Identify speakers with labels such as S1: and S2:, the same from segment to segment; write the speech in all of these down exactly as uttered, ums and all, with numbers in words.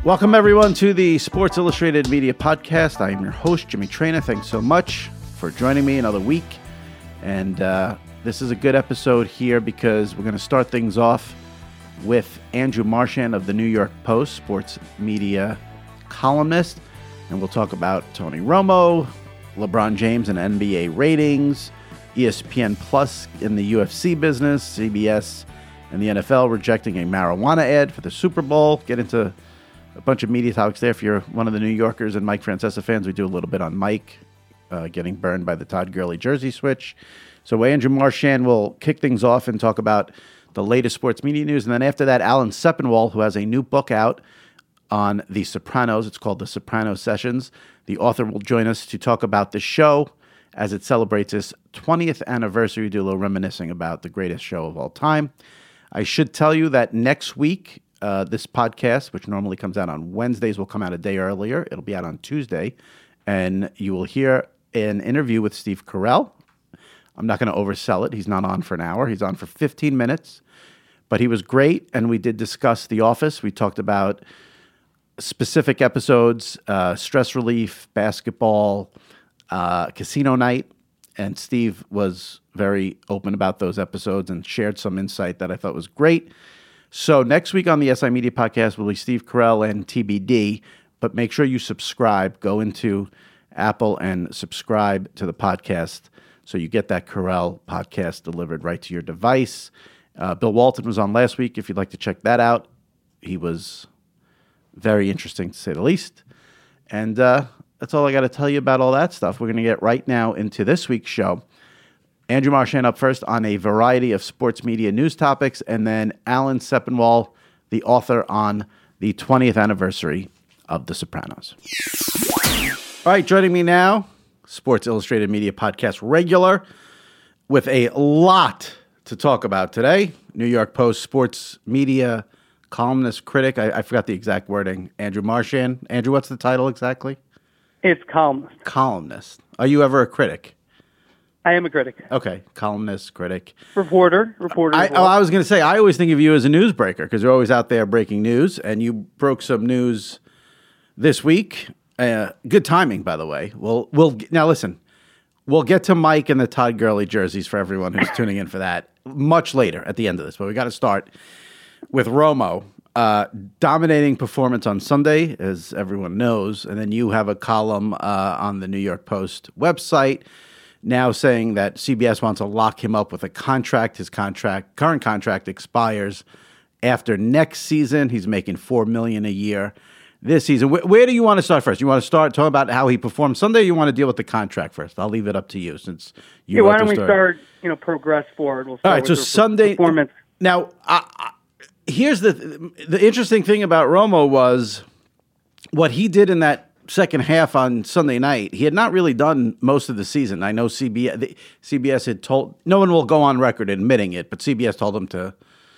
S1: Welcome, everyone, to the Sports Illustrated Media Podcast. I am your host, Jimmy Traina. Thanks so much for joining me another week. And uh, this is a good episode here because we're going to start things off with Andrew Marchand of the New York Post, sports media columnist. And we'll talk about Tony Romo, LeBron James and N B A ratings, E S P N Plus in the U F C business, C B S and the N F L rejecting a marijuana ad for the Super Bowl. Get into a bunch of media topics there. If you're one of the New Yorkers and Mike Francesa fans, we do a little bit on Mike uh, getting burned by the Todd Gurley jersey switch. So Andrew Marchand will kick things off and talk about the latest sports media news. And then after that, Alan Sepinwall, who has a new book out on The Sopranos. It's called The Soprano Sessions. The author will join us to talk about the show as it celebrates its twentieth anniversary. We do a little reminiscing about the greatest show of all time. I should tell you that next week, Uh, this podcast, which normally comes out on Wednesdays, will come out a day earlier. It'll be out on Tuesday, and you will hear an interview with Steve Carell. I'm not going to oversell it. He's not on for an hour. He's on for fifteen minutes, but he was great, and we did discuss The Office. We talked about specific episodes, uh, stress relief, basketball, uh, casino night, and Steve was very open about those episodes and shared some insight that I thought was great. So next week on the S I Media Podcast will be Steve Carell and T B D, but make sure you subscribe. Go into Apple and subscribe to the podcast so you get that Carell podcast delivered right to your device. Uh, Bill Walton was on last week. If you'd like to check that out, he was very interesting to say the least. And uh, that's all I got to tell you about all that stuff. We're going to get right now into this week's show. Andrew Marchand up first on a variety of sports media news topics, and then Alan Sepinwall, the author, on the twentieth anniversary of The Sopranos. All right, joining me now, Sports Illustrated Media Podcast regular, with a lot to talk about today. New York Post sports media columnist, critic, I, I forgot the exact wording, Andrew Marchand. Andrew, what's the title exactly?
S2: It's columnist.
S1: Columnist. Are you ever a critic?
S2: I am a critic.
S1: Okay, columnist, critic.
S2: Reporter, reporter.
S1: I,
S2: well.
S1: oh, I was going to say, I always think of you as a newsbreaker because you're always out there breaking news, and you broke some news this week. Uh, good timing, by the way. We'll, we'll now listen. We'll get to Mike and the Todd Gurley jerseys for everyone who's tuning in for that much later at the end of this, but we got to start with Romo. Uh, dominating performance on Sunday, as everyone knows, and then you have a column uh, on the New York Post website now saying that C B S wants to lock him up with a contract. His contract, current contract, expires after next season. He's making four million dollars a year this season. Where, where do you want to start first? You want to start talking about how he performed Sunday, or you want to deal with the contract first? I'll leave it up to you since you.
S2: Yeah, why don't we start? You know, progress forward. We'll start
S1: All right.
S2: with
S1: So
S2: the
S1: Sunday
S2: performance.
S1: Now, I, I, here's the the interesting thing about Romo was what he did in that second half on Sunday night. He had not really done most of the season. I know C B S, the, C B S had told, no one will go on record admitting it, but C B S told him to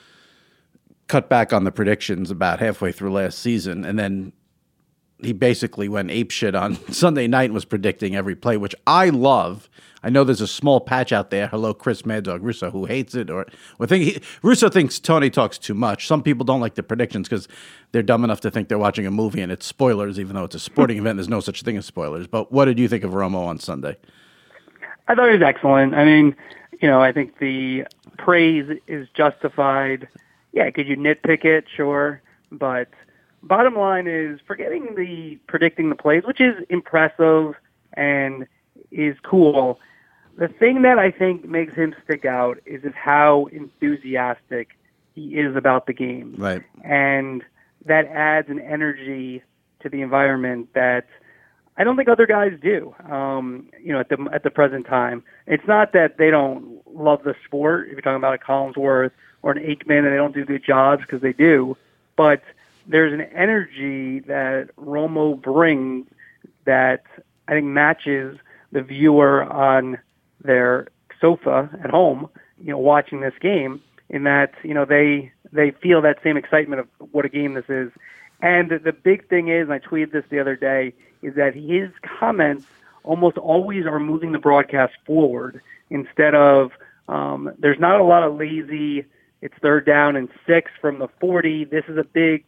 S1: cut back on the predictions about halfway through last season. And then he basically went apeshit on Sunday night and was predicting every play, which I love. I know there's a small patch out there. Hello, Chris Mad Dog Russo, who hates it. Or, or think he, Russo thinks Tony talks too much. Some people don't like the predictions because they're dumb enough to think they're watching a movie and it's spoilers, even though it's a sporting event. There's no such thing as spoilers. But what did you think of Romo on Sunday?
S2: I thought he was excellent. I mean, you know, I think the praise is justified. Yeah, could you nitpick it? Sure. But bottom line is forgetting the predicting the plays, which is impressive and is cool. The thing that I think makes him stick out is just how enthusiastic he is about the game.
S1: Right.
S2: And that adds an energy to the environment that I don't think other guys do, um, you know, at the at the present time. It's not that they don't love the sport. If you're talking about a Collinsworth or an Aikman and they don't do good jobs, because they do. But there's an energy that Romo brings that I think matches the viewer on their sofa at home, you know, watching this game, in that, you know, they they feel that same excitement of what a game this is. And the big thing is, and I tweeted this the other day, is that his comments almost always are moving the broadcast forward instead of, um, there's not a lot of lazy, it's third down and six from the forty. This is a big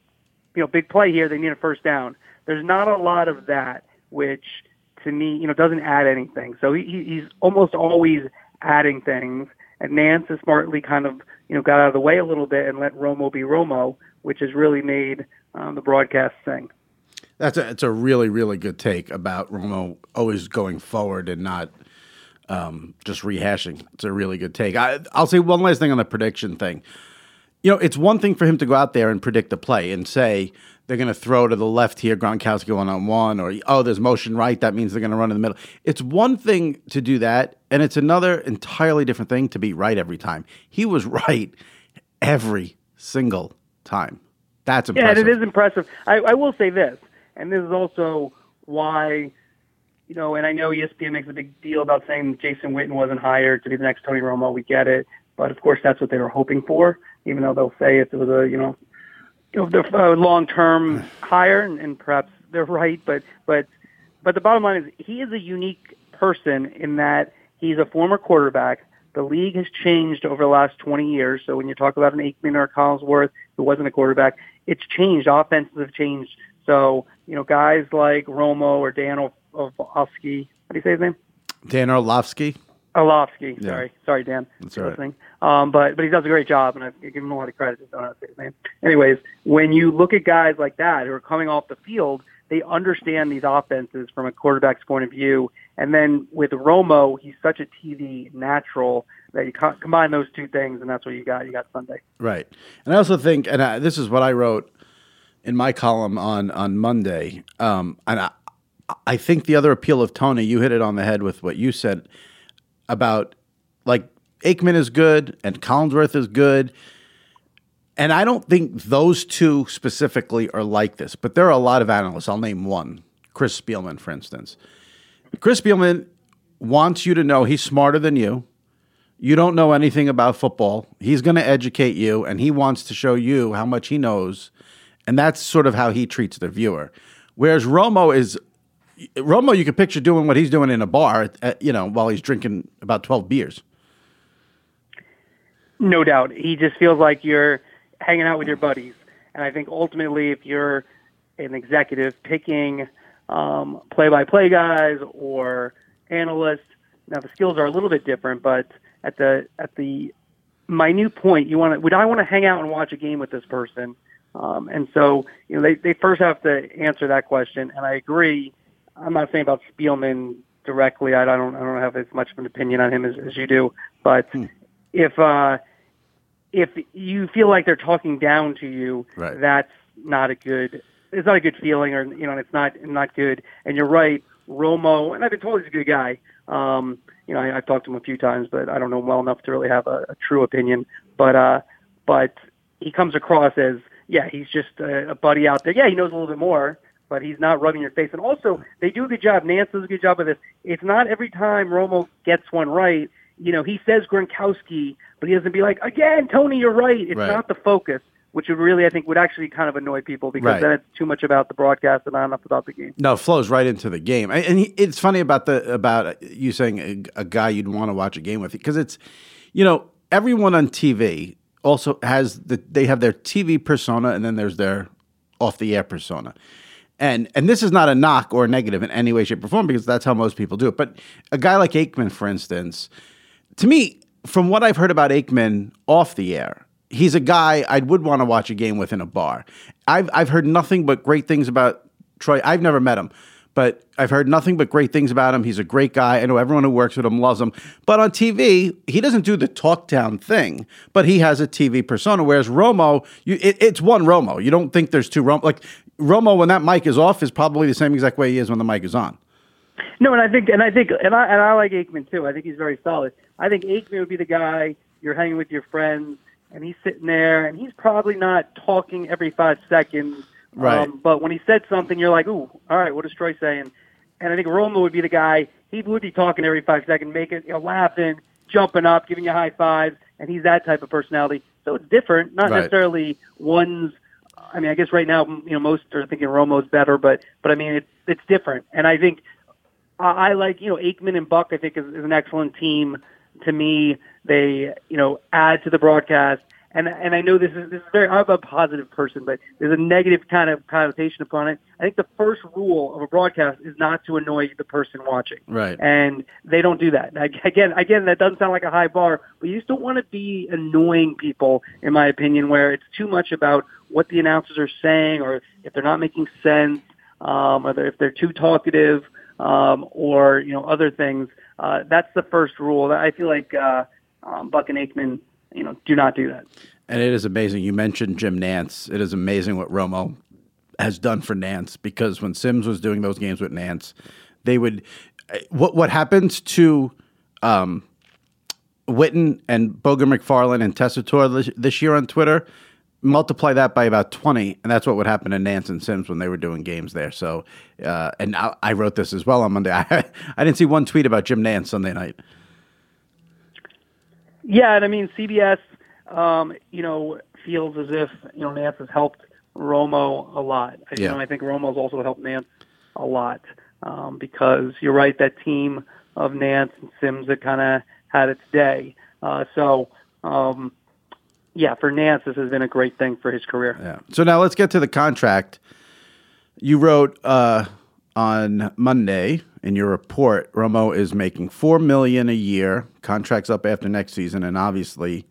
S2: you know, big play here. They need a first down. There's not a lot of that, which to me, you know, doesn't add anything. So he, he's almost always adding things. And Nance has smartly kind of, you know, got out of the way a little bit and let Romo be Romo, which has really made um, the broadcast sing.
S1: That's a, it's a really, really good take about Romo always going forward and not um, just rehashing. It's a really good take. I, I'll say one last thing on the prediction thing. You know, it's one thing for him to go out there and predict the play and say they're going to throw to the left here, Gronkowski one on one, or, oh, there's motion right, that means they're going to run in the middle. It's one thing to do that, and it's another entirely different thing to be right every time. He was right every single time. That's impressive.
S2: Yeah, and it is impressive. I, I will say this, and this is also why, you know, and I know E S P N makes a big deal about saying Jason Witten wasn't hired to be the next Tony Romo. We get it. But, of course, that's what they were hoping for, even though they'll say it was a, you know, you know, the long-term hire, and, and perhaps they're right. But, but, but the bottom line is he is a unique person in that he's a former quarterback. The league has changed over the last twenty years. So when you talk about an Aikman or a Collinsworth who wasn't a quarterback, it's changed. Offenses have changed. So, you know, guys like Romo or Dan Orlovsky, how do you say his name?
S1: Dan Orlovsky.
S2: Orlovsky,
S1: Yeah.
S2: sorry. Sorry, Dan.
S1: That's all right.
S2: Listening. Um, but, but he does a great job, and I give him a lot of credit. Just don't know how to say his name. Anyways, when you look at guys like that who are coming off the field, they understand these offenses from a quarterback's point of view. And then with Romo, he's such a T V natural that you co- combine those two things, and that's what you got. You got Sunday.
S1: Right. And I also think, and I, this is what I wrote in my column on, on Monday, um, and I, I think the other appeal of Tony, you hit it on the head with what you said about, like, Aikman is good and Collinsworth is good. And I don't think those two specifically are like this, but there are a lot of analysts. I'll name one, Chris Spielman, for instance. Chris Spielman wants you to know he's smarter than you. You don't know anything about football. He's going to educate you, and he wants to show you how much he knows. And that's sort of how he treats the viewer. Whereas Romo is, Romo, you can picture doing what he's doing in a bar, at, you know, while he's drinking about twelve beers.
S2: No doubt. He just feels like you're hanging out with your buddies. And I think ultimately if you're an executive picking um, play-by-play guys or analysts, now the skills are a little bit different, but at the at the minute point, you want to, would I want to hang out and watch a game with this person? Um, and so, you know, they, they first have to answer that question. And I agree. I'm not saying about Spielman directly. I don't I don't have as much of an opinion on him as, as you do. But hmm. if uh, if you feel like they're talking down to you,
S1: right.
S2: that's not a good. It's not a good feeling, or you know, it's not not good. And you're right, Romo. And I've been told he's a good guy. Um, you know, I, I've talked to him a few times, but I don't know him well enough to really have a, a true opinion. But uh, but he comes across as yeah, he's just a, a buddy out there. Yeah, he knows a little bit more, but he's not rubbing your face. And also, they do a good job. Nance does a good job of this. It's not every time Romo gets one right. You know, he says Gronkowski, but he doesn't be like, again, Tony, you're right. It's
S1: right.
S2: not the focus, which would really, I think, would actually kind of annoy people because
S1: right.
S2: then it's too much about the broadcast and not enough about the game.
S1: No, it flows right into the game. And he, it's funny about the about you saying a, a guy you'd want to watch a game with, because it's, you know, everyone on T V also has the they have their T V persona, and then there's their off the air persona. And and this is not a knock or a negative in any way, shape, or form, because that's how most people do it. But a guy like Aikman, for instance, to me, from what I've heard about Aikman off the air, he's a guy I would want to watch a game with in a bar. I've I've heard nothing but great things about Troy. I've never met him, but I've heard nothing but great things about him. He's a great guy. I know everyone who works with him loves him. But on T V, he doesn't do the talk down thing, but he has a T V persona. Whereas Romo, you, it, it's one Romo. You don't think there's two Romo. Like Romo, when that mic is off, is probably the same exact way he is when the mic is on.
S2: No, and I think, and I think, and I and I like Aikman too. I think he's very solid. I think Aikman would be the guy you're hanging with your friends, and he's sitting there, and he's probably not talking every five seconds.
S1: Right.
S2: Um, but when he said something, you're like, ooh, all right, what is Troy saying? And I think Romo would be the guy, he would be talking every five seconds, making, you know, laughing, jumping up, giving you high fives, and he's that type of personality. So it's different, not
S1: right.
S2: necessarily one's, I mean, I guess right now, you know, most are thinking Romo's better, but, but I mean, it's, it's different. And I think, I like, you know, Aikman and Buck, I think, is, is an excellent team. To me, they, you know, add to the broadcast. and and I know this is this is very. I'm a positive person, but there's a negative kind of connotation upon it. I think the first rule of a broadcast is not to annoy the person watching,
S1: right?
S2: And they don't do that. Again, again, that doesn't sound like a high bar, but you just don't want to be annoying people, in my opinion, where it's too much about what the announcers are saying, or if they're not making sense, um, or if they're too talkative, um, or you know other things. Uh, that's the first rule. I feel like uh, um, Buck and Aikman, you know, do not do that.
S1: And it is amazing. You mentioned Jim Nantz. It is amazing what Romo has done for Nantz, because when Sims was doing those games with Nantz, they would what what happens to um, Witten and Bogan McFarlane and Tessitore this, this year on Twitter. Multiply that by about twenty, and that's what would happen to Nantz and Sims when they were doing games there. So, uh, and I, I wrote this as well on Monday. I, I didn't see one tweet about Jim Nantz Sunday night.
S2: Yeah, and I mean, C B S, um, you know, feels as if, you know, Nantz has helped Romo a lot. I,
S1: yeah.
S2: You know, I think Romo's also helped Nantz a lot um, because you're right, that team of Nantz and Sims that kind of had its day. Uh, so, um, yeah, for Nantz, this has been a great thing for his career.
S1: Yeah. So now let's get to the contract. You wrote uh, on Monday in your report, Romo is making four million dollars a year. Contract's up after next season, and obviously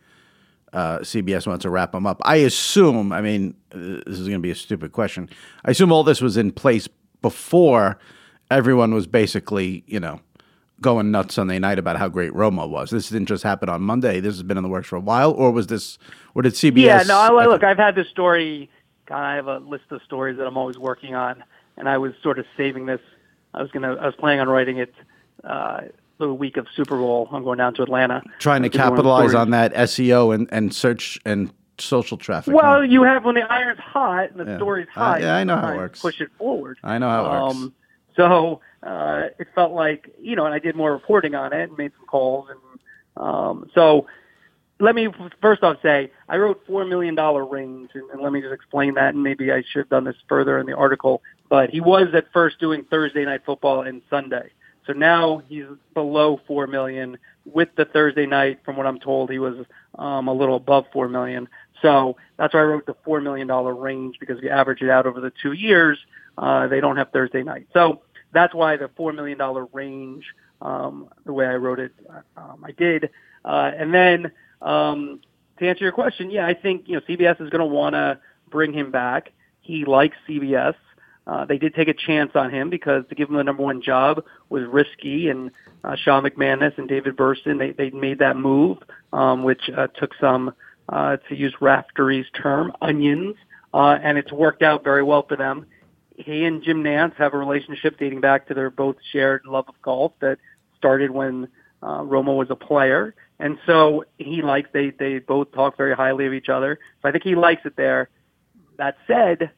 S1: uh, C B S wants to wrap him up. I assume, I mean, this is going to be a stupid question. I assume all this was in place before everyone was basically, you know, going nuts Sunday night about how great Romo was. This didn't just happen on Monday. This has been in the works for a while, or was this, or did C B S?
S2: Yeah, no, I, look, I've had this story. God, I have a list of stories that I'm always working on, and I was sort of saving this. I was gonna, I was planning on writing it uh, the week of Super Bowl. I'm going down to Atlanta,
S1: trying to capitalize on that S E O and, and search and social traffic.
S2: Well,
S1: huh?
S2: you have when the iron's hot and the
S1: yeah.
S2: story's hot.
S1: Uh, yeah, I know how it works.
S2: Push it forward.
S1: I know how it works.
S2: Um, so uh, it felt like, you know, and I did more reporting on it and made some calls. And um, so let me first off say, I wrote four million dollars range, and, and let me just explain that, and maybe I should have done this further in the article. But he was at first doing Thursday Night Football and Sunday. So now he's below four million dollars. With the Thursday night, from what I'm told, he was um, a little above four million dollars. So that's why I wrote the four million dollars range, because if you average it out over the two years, uh, they don't have Thursday night. So that's why the four million dollars range, um, the way I wrote it, um, I did. Uh, and then um, to answer your question, yeah, I think, you know, C B S is going to want to bring him back. He likes C B S. Uh, they did take a chance on him because to give him the number one job was risky, and uh, Sean McManus and David Burston, they, they made that move, um, which uh, took some, uh, to use Raftery's term, onions, uh, and it's worked out very well for them. He and Jim Nantz have a relationship dating back to their both shared love of golf that started when uh, Romo was a player, and so he likes, they, they both talk very highly of each other, so I think he likes it there. That said,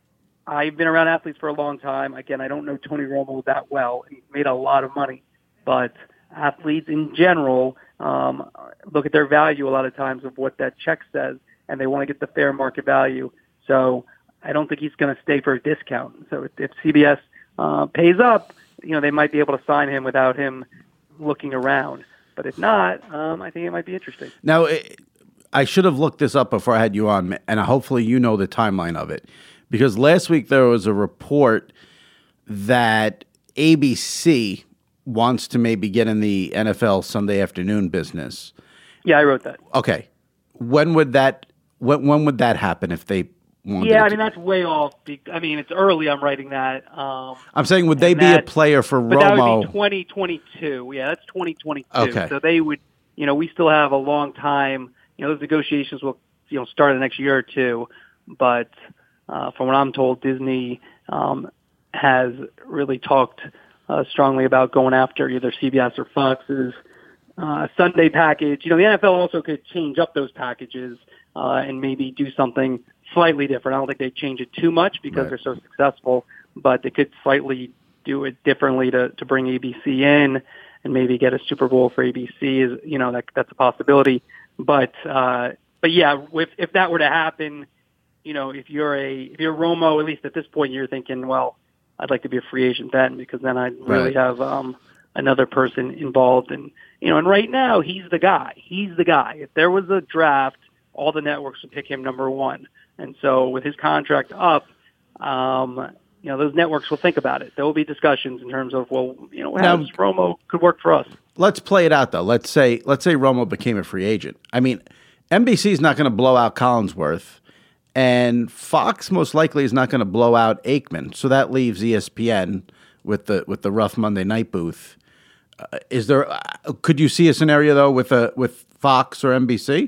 S2: I've been around athletes for a long time. Again, I don't know Tony Romo that well. He's made a lot of money, but athletes in general um, look at their value a lot of times of what that check says, and they want to get the fair market value. So I don't think he's going to stay for a discount. So if, if C B S uh, pays up, you know, they might be able to sign him without him looking around. But if not, um, I think it might be interesting.
S1: Now, it, I should have looked this up before I had you on, and hopefully you know the timeline of it. Because last week there was a report that A B C wants to maybe get in the N F L Sunday afternoon business.
S2: Yeah, I wrote that.
S1: Okay, when would that when when would that happen if they wanted?
S2: Yeah, I
S1: to?
S2: mean that's way off. I mean it's early. I'm writing that. Um,
S1: I'm saying, would they be
S2: that,
S1: a player for
S2: but
S1: Romo?
S2: That would be twenty twenty-two. Yeah, that's twenty twenty-two.
S1: Okay.
S2: So they would, you know, we still have a long time. You know, those negotiations will, you know, start in the next year or two, but. Uh, from what I'm told, Disney um, has really talked uh, strongly about going after either C B S or Fox's uh, Sunday package. You know, the N F L also could change up those packages uh, and maybe do something slightly different. I don't think they change it too much because
S1: right.
S2: they're so successful, but they could slightly do it differently to, to bring A B C in and maybe get a Super Bowl for A B C. Is you know that that's a possibility. But uh, but yeah, if if that were to happen. You know, if you're a if you're Romo, at least at this point, you're thinking, well, I'd like to be a free agent then, because then I'd really
S1: right.
S2: have um, another person involved. And you know, and right now he's the guy. He's the guy. If there was a draft all the networks would pick him number one. And so with his contract up, um, you know, those networks will think about it. There will be discussions in terms of, well, you know, how does Romo could work for us.
S1: Let's play it out, though. Let's say let's say Romo became a free agent. I mean, N B C is not going to blow out Collinsworth, and Fox most likely is not going to blow out Aikman. So that leaves E S P N with the with the rough Monday night booth. Uh, is there? Uh, could you see a scenario though with a with Fox or N B C?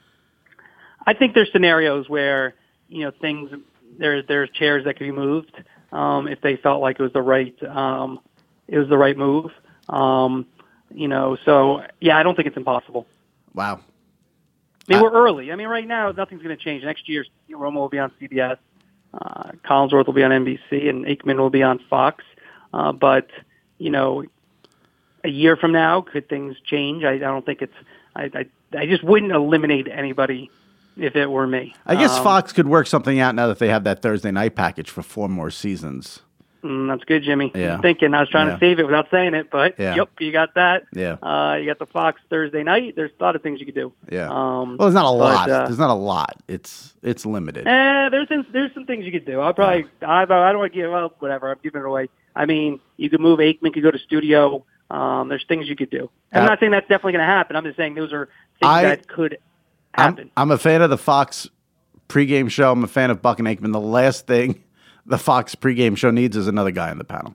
S2: I think there's scenarios where you know things there there's chairs that could be moved um, if they felt like it was the right um, it was the right move. Um, you know, so yeah, I don't think it's impossible.
S1: Wow.
S2: I mean, we're early. I mean, right now nothing's going to change. Next year, you know, Romo will be on C B S, uh, Collinsworth will be on N B C, and Aikman will be on Fox. Uh, but you know, a year from now, could things change? I, I don't think it's. I, I I just wouldn't eliminate anybody if it were me.
S1: I guess
S2: um,
S1: Fox could work something out now that they have that Thursday night package for four more seasons.
S2: Mm, that's good, Jimmy.
S1: Yeah.
S2: I'm thinking. I was trying
S1: yeah.
S2: to save it without saying it, but
S1: yeah.
S2: yep, you got that.
S1: Yeah.
S2: Uh, you got the Fox Thursday night. There's a lot of things you could do.
S1: Yeah.
S2: Um,
S1: well, there's not a
S2: but,
S1: lot.
S2: Uh,
S1: there's not a lot. It's it's limited.
S2: Eh, there's some, there's some things you could do. I'll probably I, I don't want to give well whatever. I'm giving it away. I mean, you could move Aikman, could go to studio. Um, there's things you could do. I'm
S1: uh,
S2: not saying that's definitely going to happen. I'm just saying those are things
S1: I,
S2: that could happen.
S1: I'm, I'm a fan of the Fox pregame show. I'm a fan of Buck and Aikman. The last thing the Fox pregame show needs is another guy on the panel.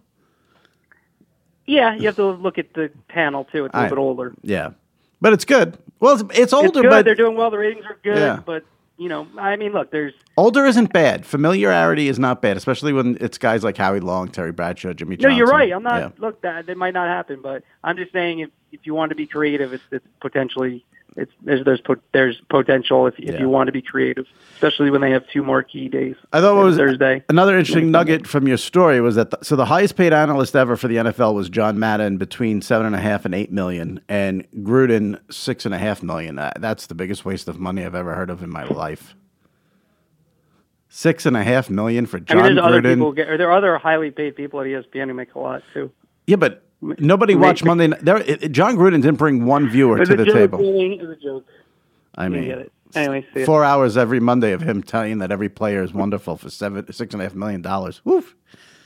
S2: Yeah, you have to look at the panel too. It's a little
S1: I,
S2: bit older.
S1: Yeah, but it's good. Well, it's, it's older,
S2: it's good.
S1: but
S2: They're doing well. The ratings are good,
S1: yeah.
S2: but you know, I mean, look, there's
S1: older isn't bad. Familiarity is not bad, especially when it's guys like Howie Long, Terry Bradshaw, Jimmy Johnson.
S2: No, you're right. I'm not.
S1: Yeah.
S2: Look, that it might not happen, but I'm just saying if if you want to be creative, it's, it's potentially it's there's there's, po- there's potential if if
S1: yeah.
S2: you want to be creative, especially when they have two more key days.
S1: I thought it was
S2: Thursday.
S1: Another interesting nugget from your story was that the, so the highest paid analyst ever for the N F L was John Madden, between seven and a half and eight million, and Gruden six and a half million. Uh, that's the biggest waste of money I've ever heard of in my life. Six and a half million for John
S2: I mean, there's
S1: Gruden.
S2: other people. Get, or there are other highly paid people at E S P N who make a lot too.
S1: Yeah, but nobody watched Monday Night. There, it, John Gruden didn't bring one viewer to the
S2: joke,
S1: table.
S2: It was a joke.
S1: I mean,
S2: get it. Anyway, see
S1: four hours every Monday of him telling that every player is wonderful for seven, six and a half million dollars. Woof.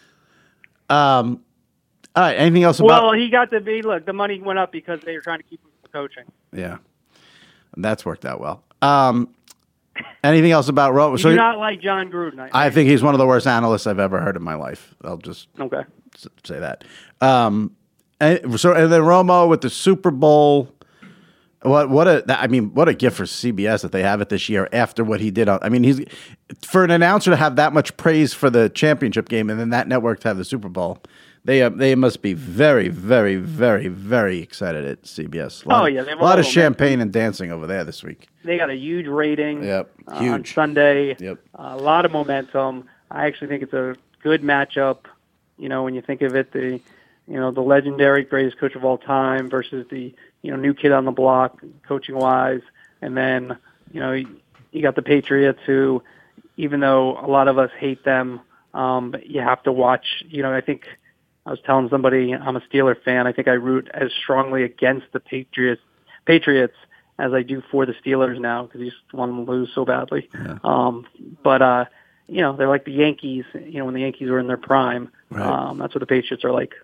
S1: Um. All right. Anything else about?
S2: Well, he got to be. Look, the money went up because they were trying to keep him from coaching.
S1: Yeah, and that's worked out well. Um. Anything else about Romo?
S2: You
S1: So
S2: do not like John Gruden. I,
S1: I think he's one of the worst analysts I've ever heard in my life. I'll just
S2: okay.
S1: say that. Um. And so and then Romo with the Super Bowl. What what a I mean what a gift for C B S that they have it this year after what he did on. I mean he's for an announcer to have that much praise for the championship game and then that network to have the Super Bowl. They uh, they must be very very very very excited at C B S. A lot,
S2: oh yeah, they have
S1: a lot of
S2: momentum.
S1: champagne and dancing over there this week.
S2: They got a huge rating.
S1: Yep,
S2: uh,
S1: huge
S2: on Sunday.
S1: Yep,
S2: uh, a lot of momentum. I actually think it's a good matchup. You know when you think of it, the you know the legendary greatest coach of all time versus the you know, new kid on the block, coaching-wise. And then, you know, you, you got the Patriots who, even though a lot of us hate them, um, but you have to watch. You know, I think I was telling somebody I'm a Steeler fan. I think I root as strongly against the Patriots Patriots as I do for the Steelers now because you just want them to lose so badly.
S1: Yeah.
S2: Um, but, uh, you know, they're like the Yankees, you know, when the Yankees were in their prime.
S1: Right.
S2: Um, that's what the Patriots are like.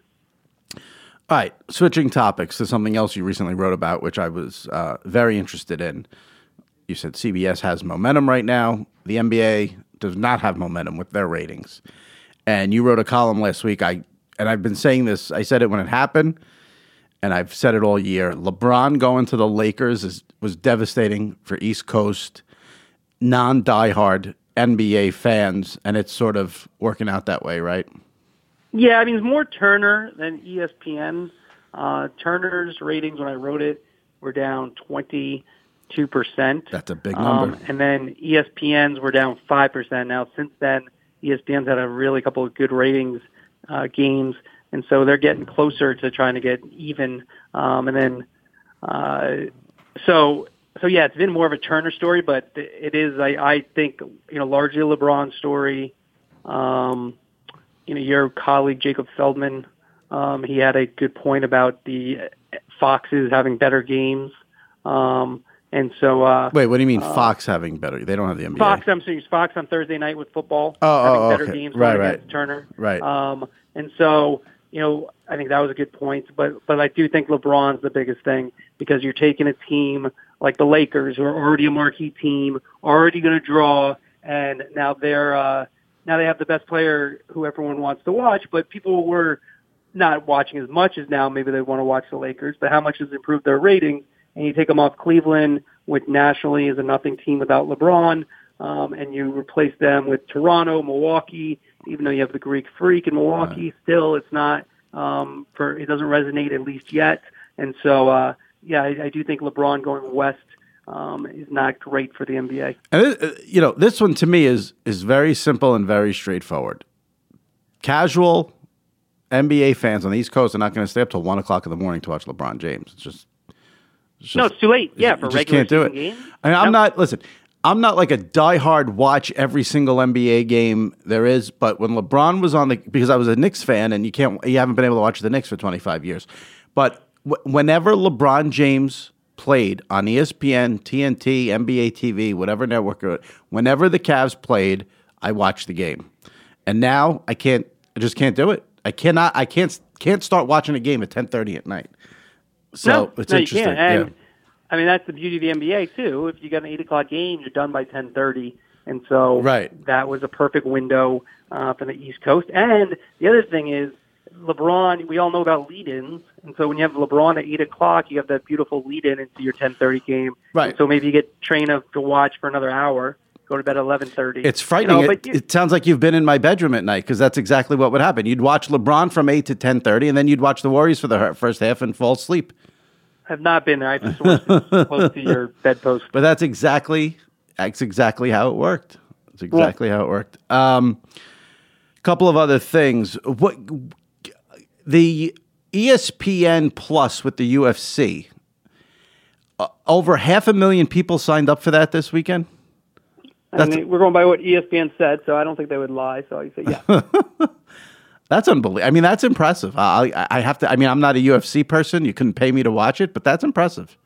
S1: All right, switching topics to something else you recently wrote about, which I was uh, very interested in. You said C B S has momentum right now. The N B A does not have momentum with their ratings. And you wrote a column last week. I and I've been saying this. I said it when it happened, and I've said it all year. LeBron going to the Lakers is, was devastating for East Coast non-diehard N B A fans, and it's sort of working out that way, right?
S2: Yeah, I mean, it's more Turner than E S P N. Uh, Turner's ratings when I wrote it were down twenty-two percent.
S1: That's a big number.
S2: Um, and then E S P N's were down five percent. Now, since then, E S P N's had a really couple of good ratings uh, games, and so they're getting closer to trying to get even. Um, and then, uh, so, so yeah, it's been more of a Turner story, but it is, I, I think, you know, largely a LeBron story. Um, You know, your colleague Jacob Feldman, um, he had a good point about the Foxes having better games, um, And so, uh,
S1: wait, what do you mean? Uh, Fox having better? They don't have the N B A.
S2: Fox, I'm saying Fox on Thursday night with football,
S1: oh,
S2: having
S1: oh,
S2: better
S1: okay.
S2: games
S1: right,
S2: against
S1: right.
S2: Turner.
S1: Right.
S2: Um, and so, you know, I think that was a good point. But but I do think LeBron's the biggest thing because you're taking a team like the Lakers, who are already a marquee team, already going to draw, and now they're uh, now they have the best player who everyone wants to watch. But people were not watching as much as now. Maybe they want to watch the Lakers, but how much has improved their ratings? And you take them off Cleveland, which nationally is a nothing team without LeBron, um, and you replace them with Toronto, Milwaukee. Even though you have the Greek Freak in Milwaukee, right. still it's not um, for it doesn't resonate at least yet. And so, uh, yeah, I, I do think LeBron going west um, is not great for the N B A.
S1: And it, you know, this one to me is is very simple and very straightforward. Casual N B A fans on the East Coast are not going to stay up till one o'clock in the morning to watch LeBron James. It's just It's just,
S2: no, it's too late. Yeah, for
S1: just
S2: regular
S1: can't do it.
S2: Game.
S1: I mean, I'm
S2: no.
S1: not. Listen, I'm not like a diehard watch every single N B A game there is. But when LeBron was on the, because I was a Knicks fan, and you can't, you haven't been able to watch the Knicks for twenty-five years. But w- whenever LeBron James played on E S P N, T N T, N B A T V, whatever network, whenever the Cavs played, I watched the game. And now I can't. I just can't do it. I cannot. I can't. Can't start watching a game at ten thirty at night. So
S2: no,
S1: it's
S2: no,
S1: interesting.
S2: You can't. And,
S1: yeah.
S2: I mean, that's the beauty of the N B A, too. If you got an eight o'clock game, you're done by ten thirty. And so
S1: right.
S2: that was a perfect window uh, for the East Coast. And the other thing is, LeBron, we all know about lead-ins. And so when you have LeBron at eight o'clock, you have that beautiful lead-in into your ten thirty game.
S1: Right.
S2: And so maybe you get Traina to watch for another hour, go to bed at eleven thirty.
S1: It's frightening.
S2: You know,
S1: it,
S2: you,
S1: it sounds like you've been in my bedroom at night because that's exactly what would happen. You'd watch LeBron from eight to ten thirty, and then you'd watch the Warriors for the first half and fall asleep.
S2: I've not been there. I have sources close to your bedpost.
S1: But that's exactly that's exactly how it worked. That's exactly yeah. how it worked. A um, couple of other things. What the E S P N Plus with the U F C? Uh, over half a million people signed up for that this weekend.
S2: I mean, we're going by what E S P N said, so I don't think they would lie. So I say yeah.
S1: That's unbelievable. I mean, that's impressive. I, I have to. I mean, I'm not a U F C person. You couldn't pay me to watch it, but that's impressive.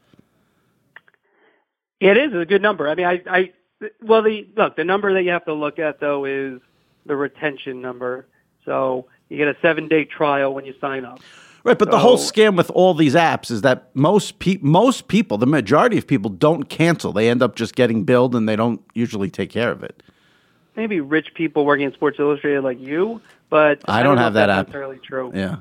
S2: It is a good number. I mean, I, I well, the look, the number that you have to look at though is the retention number. So you get a seven day trial when you sign up.
S1: Right, but
S2: so,
S1: the whole scam with all these apps is that most pe- most people, the majority of people, don't cancel. They end up just getting billed, and they don't usually take care of it.
S2: Maybe rich people working in Sports Illustrated like you, but
S1: I,
S2: I
S1: don't,
S2: don't
S1: have
S2: know if
S1: that
S2: that's
S1: app.
S2: necessarily true.
S1: Yeah,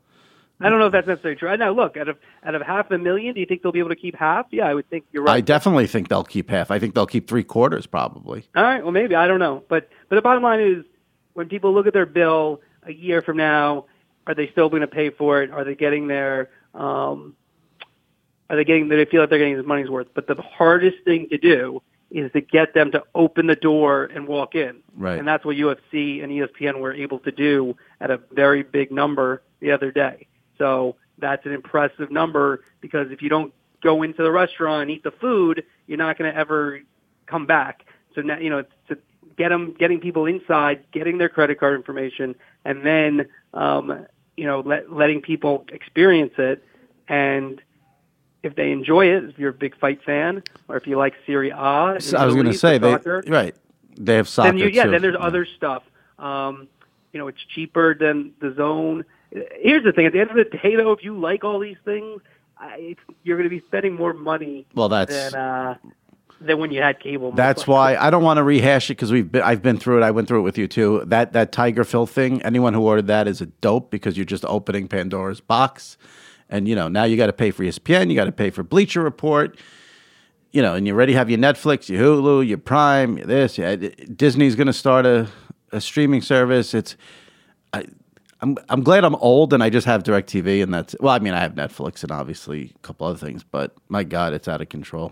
S2: I don't know if that's necessarily true. Now, look, out of out of half a million, do you think they'll be able to keep half? Yeah, I would think you're right.
S1: I definitely think they'll keep half. I think they'll keep three quarters, probably.
S2: All right, well, maybe I don't know, but but the bottom line is, when people look at their bill a year from now, are they still going to pay for it? Are they getting their? Um, are they getting? Do they feel like they're getting their money's worth? But the hardest thing to do is to get them to open the door and walk in.
S1: Right.
S2: And that's what U F C and E S P N were able to do at a very big number the other day. So that's an impressive number because if you don't go into the restaurant and eat the food, you're not going to ever come back. So now, you know, to get them, getting people inside, getting their credit card information, and then, um, you know, let, letting people experience it. And if they enjoy it, if you're a big fight fan, or if you like Serie A,
S1: so I was going to say they soccer, right. They have soccer
S2: then you, yeah.
S1: too.
S2: Then there's
S1: yeah.
S2: other stuff. Um, you know, it's cheaper than the Zone. Here's the thing: at the end of the day, though, if you like all these things, I, it's, you're going to be spending more money.
S1: Well, that's
S2: than, uh, than when you had cable.
S1: That's why I don't want to rehash it because we've been, I've been through it. I went through it with you too. That that Tiger Phil thing. Anyone who ordered that is a dope because you're just opening Pandora's box. And, you know, now you got to pay for E S P N, you got to pay for Bleacher Report, you know, and you already have your Netflix, your Hulu, your Prime, your this. Yeah, Disney's going to start a, a streaming service. It's, I, I'm I'm glad I'm old and I just have DirecTV and that's, well, I mean, I have Netflix and obviously a couple other things, but my God, it's out of control.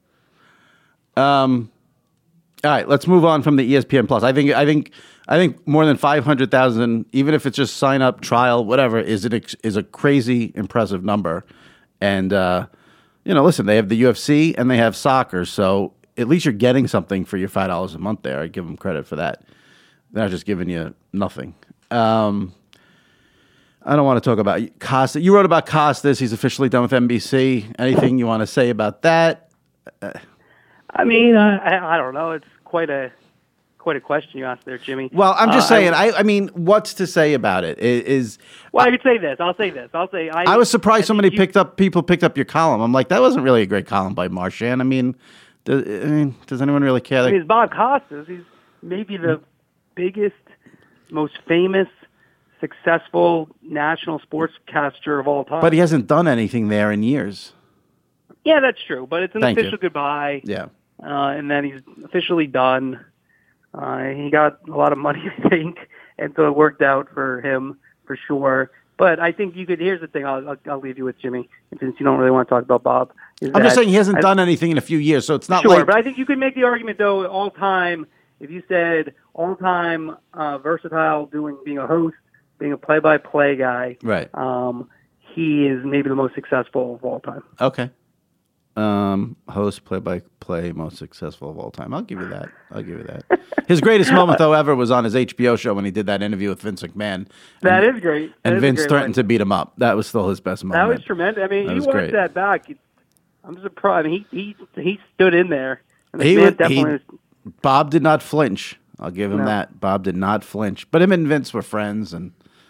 S1: Um, all right, let's move on from the E S P N Plus. I think I think I think more than five hundred thousand, even if it's just sign up, trial, whatever, is it is a crazy impressive number. And uh, you know, listen, they have the U F C and they have soccer, so at least you're getting something for your five dollars a month there. I give them credit for that. They're not just giving you nothing. Um, I don't want to talk about Costa. You wrote about Costas. He's officially done with N B C. Anything you want to say about that? Uh,
S2: I mean, I, I don't know. It's quite a quite a question you asked there, Jimmy.
S1: well, I'm just
S2: uh,
S1: saying.
S2: I,
S1: I, I mean, what's to say about it? Is, is
S2: well, I could say this. I'll say this. I'll say I.
S1: I was surprised
S2: I
S1: so many
S2: you,
S1: picked up people picked up your column. I'm like, that wasn't really a great column by Marchand. I mean, does, I mean, does anyone really care?
S2: I
S1: That,
S2: mean, it's Bob Costas. He's maybe the biggest, most famous, successful national sportscaster of all time.
S1: but he hasn't done anything there in years.
S2: Yeah, that's true. But it's an
S1: Thank
S2: official
S1: you.
S2: goodbye.
S1: Yeah.
S2: Uh, and then he's officially done. Uh, he got a lot of money, I think, and so it worked out for him for sure. But I think you could. Here's the thing. I'll, I'll, I'll leave you with Jimmy, since you don't really want to talk about Bob.
S1: I'm just saying he hasn't
S2: I,
S1: done anything in a few years, so it's not
S2: sure,
S1: like.
S2: but I think you could make the argument though. All time, if you said all time uh, versatile, doing being a host, being a play-by-play guy,
S1: Right.
S2: Um, he is maybe the most successful of all time.
S1: Okay. Um, host, play-by-play, most successful of all time. I'll give you that. I'll give you that. His greatest moment, though, ever was on his H B O show when he did that interview with Vince McMahon.
S2: That
S1: and,
S2: is great. That
S1: and
S2: is
S1: Vince
S2: a great
S1: threatened
S2: line.
S1: to beat him up. That was still his best moment.
S2: That was tremendous. I mean,
S1: That
S2: you
S1: was
S2: watch
S1: great.
S2: that back. I'm surprised. I mean, he he he stood in there. And
S1: He
S2: McMahon
S1: would-
S2: definitely.
S1: he-
S2: was,
S1: Bob did not flinch. I'll give him
S2: No.
S1: that. Bob did not flinch. But him and Vince were friends, and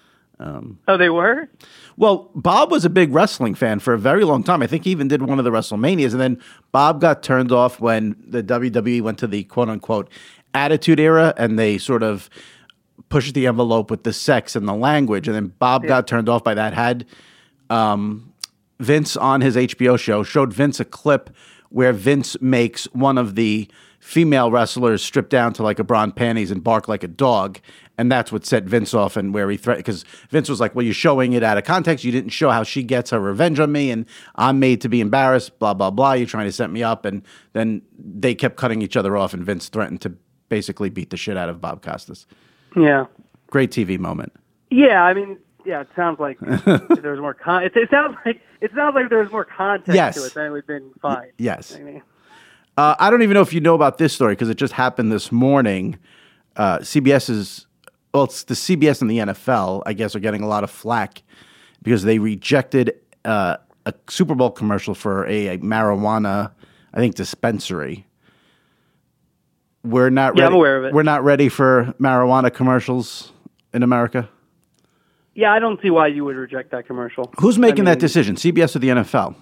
S2: oh, they were.
S1: well, Bob was a big wrestling fan for a very long time. I think he even did one of the WrestleManias, and then Bob got turned off when the W W E went to the quote unquote Attitude Era, and they sort of pushed the envelope with the sex and the language, and then Bob
S2: Yeah.
S1: got turned off by that. Had um, Vince on his H B O show showed Vince a clip where Vince makes one of the female wrestlers strip down to like a bra and panties and bark like a dog. And that's what set Vince off, and where he threatened, because Vince was like, well, you're showing it out of context. You didn't show how she gets her revenge on me, and I'm made to be embarrassed, blah, blah, blah. You're trying to set me up. And then they kept cutting each other off, and Vince threatened to basically beat the shit out of Bob Costas.
S2: Yeah.
S1: Great T V moment.
S2: Yeah. I mean, yeah. It sounds like if there was more. Con- it, it sounds like it sounds like if there was more context
S1: Yes.
S2: to it, then it would have been fine.
S1: Yes.
S2: I mean,
S1: Uh, I don't even know if you know about this story because it just happened this morning. Uh, C B S is, well, it's the C B S and the N F L, I guess, are getting a lot of flack because they rejected uh, a Super Bowl commercial for a, a marijuana, I think, dispensary. We're not
S2: Yeah,
S1: ready.
S2: I'm aware of it.
S1: We're not ready for marijuana commercials in America.
S2: yeah. I don't see why you would reject that commercial.
S1: Who's making
S2: I
S1: that
S2: mean,
S1: decision, C B S or the N F L?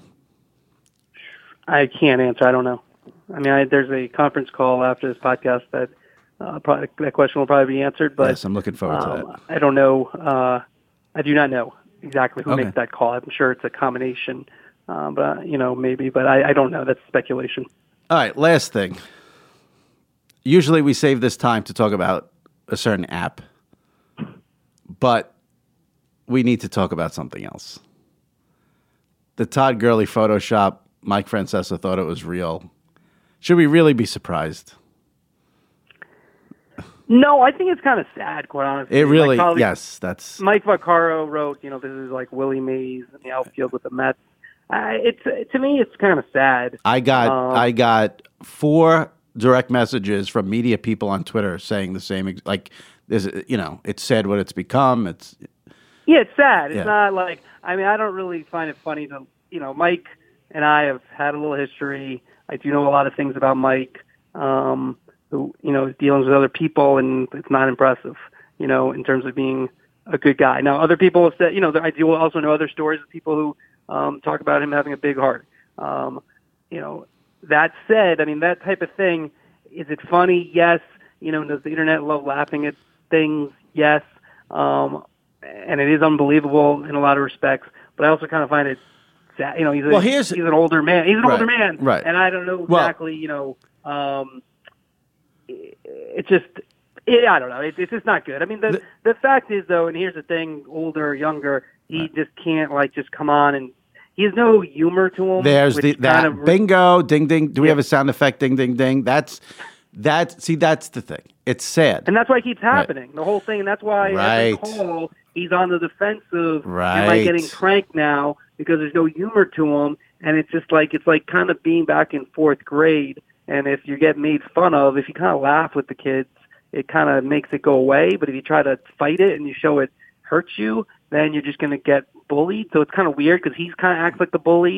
S2: I can't answer. I don't know. I mean, I, there's a conference call after this podcast that uh, probably, that question will probably be answered. But
S1: Yes, I'm looking forward to
S2: um,
S1: that.
S2: I don't know. Uh, I do not know exactly who
S1: Okay.
S2: makes that call. I'm sure it's a combination, uh, but you know, maybe. But I, I don't know. That's speculation.
S1: All right, last thing. Usually we save this time to talk about a certain app, but we need to talk about something else. The Todd Gurley Photoshop, Mike Francesa thought it was real. Should we really be surprised?
S2: No, I think it's kind of sad, quite honestly.
S1: It really,
S2: My colleague-
S1: yes, that's
S2: Mike Vaccaro wrote, you know, this is like Willie Mays in the outfield with the Mets. Uh, it's to me, it's kind of sad.
S1: I got
S2: Um,
S1: I got four direct messages from media people on Twitter saying the same ex- like this, you know, it's said what it's become. It's
S2: Yeah, it's sad. It's
S1: Yeah.
S2: not like, I mean, I don't really find it funny to, you know, Mike and I have had a little history. I do know a lot of things about Mike, um, who, you know, dealings with other people, and it's not impressive, you know, in terms of being a good guy. Now, other people have said, you know, I do also know other stories of people who um, talk about him having a big heart. Um, you know, that said, I mean, that type of thing, is it funny? Yes. You know, does the internet love laughing at things? Yes. Um, and it is unbelievable in a lot of respects, but I also kind of find it sad. You know, he's, a,
S1: Well, here's-
S2: he's an older man. He's an
S1: Right,
S2: older man.
S1: right.
S2: And I don't know
S1: Well-
S2: exactly, you know, um, it- it's just, yeah, I don't know. It, it's just not good. I mean, the,
S1: The-
S2: the fact is, though, and here's the thing, older, younger, he just can't, like, just come on and he has no humor to him.
S1: There's
S2: which
S1: the that
S2: kind of,
S1: bingo, ding ding. Do we
S2: Yeah.
S1: have a sound effect? Ding ding ding. That's that. See, that's the thing. It's sad.
S2: And that's why it keeps happening, the whole thing. And that's why
S1: Right.
S2: every call, he's on the defensive. Am I
S1: Right.
S2: getting cranked now because there's no humor to him? And it's just like, it's like kind of being back in fourth grade. And if you get made fun of, if you kind of laugh with the kids, it kind of makes it go away. But if you try to fight it and you show it hurts you, then you're just going to get bullied. So it's kind of weird because he's kind of acts like the bully, but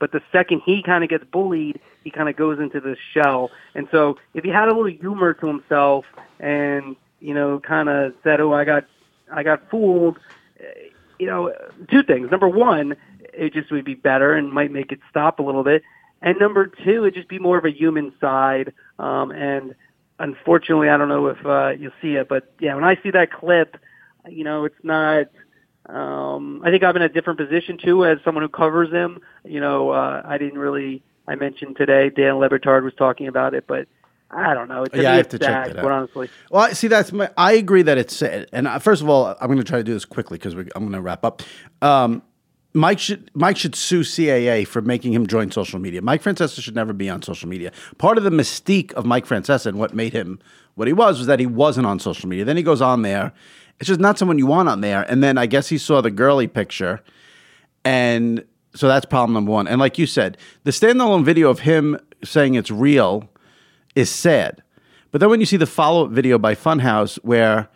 S2: But the second he kind of gets bullied, he kind of goes into this shell. And so if he had a little humor to himself and, you know, kind of said, oh, I got I got fooled, you know, two things. Number one, it just would be better and might make it stop a little bit. And number two, it'd just be more of a human side. Um, and unfortunately, I don't know if uh, you'll see it, but yeah, when I see that clip, you know, it's not, um, I think I'm in a different position too as someone who covers him. You know, uh, I didn't really, I mentioned today, Dan Le Batard was talking about it, but I don't know. To
S1: yeah,
S2: me,
S1: I have
S2: it's
S1: to
S2: sad,
S1: check that out.
S2: But honestly.
S1: Well, see, that's my, I agree that it's sad. And uh, first of all, I'm going to try to do this quickly because I'm going to wrap up. Um, Mike should Mike should sue C A A for making him join social media. Mike Francesa should never be on social media. Part of the mystique of Mike Francesa and what made him what he was was that he wasn't on social media. Then he goes on there. It's just not someone you want on there. And then I guess he saw the girly picture. And so that's problem number one. And like you said, the standalone video of him saying it's real is sad. But then when you see the follow-up video by Funhouse where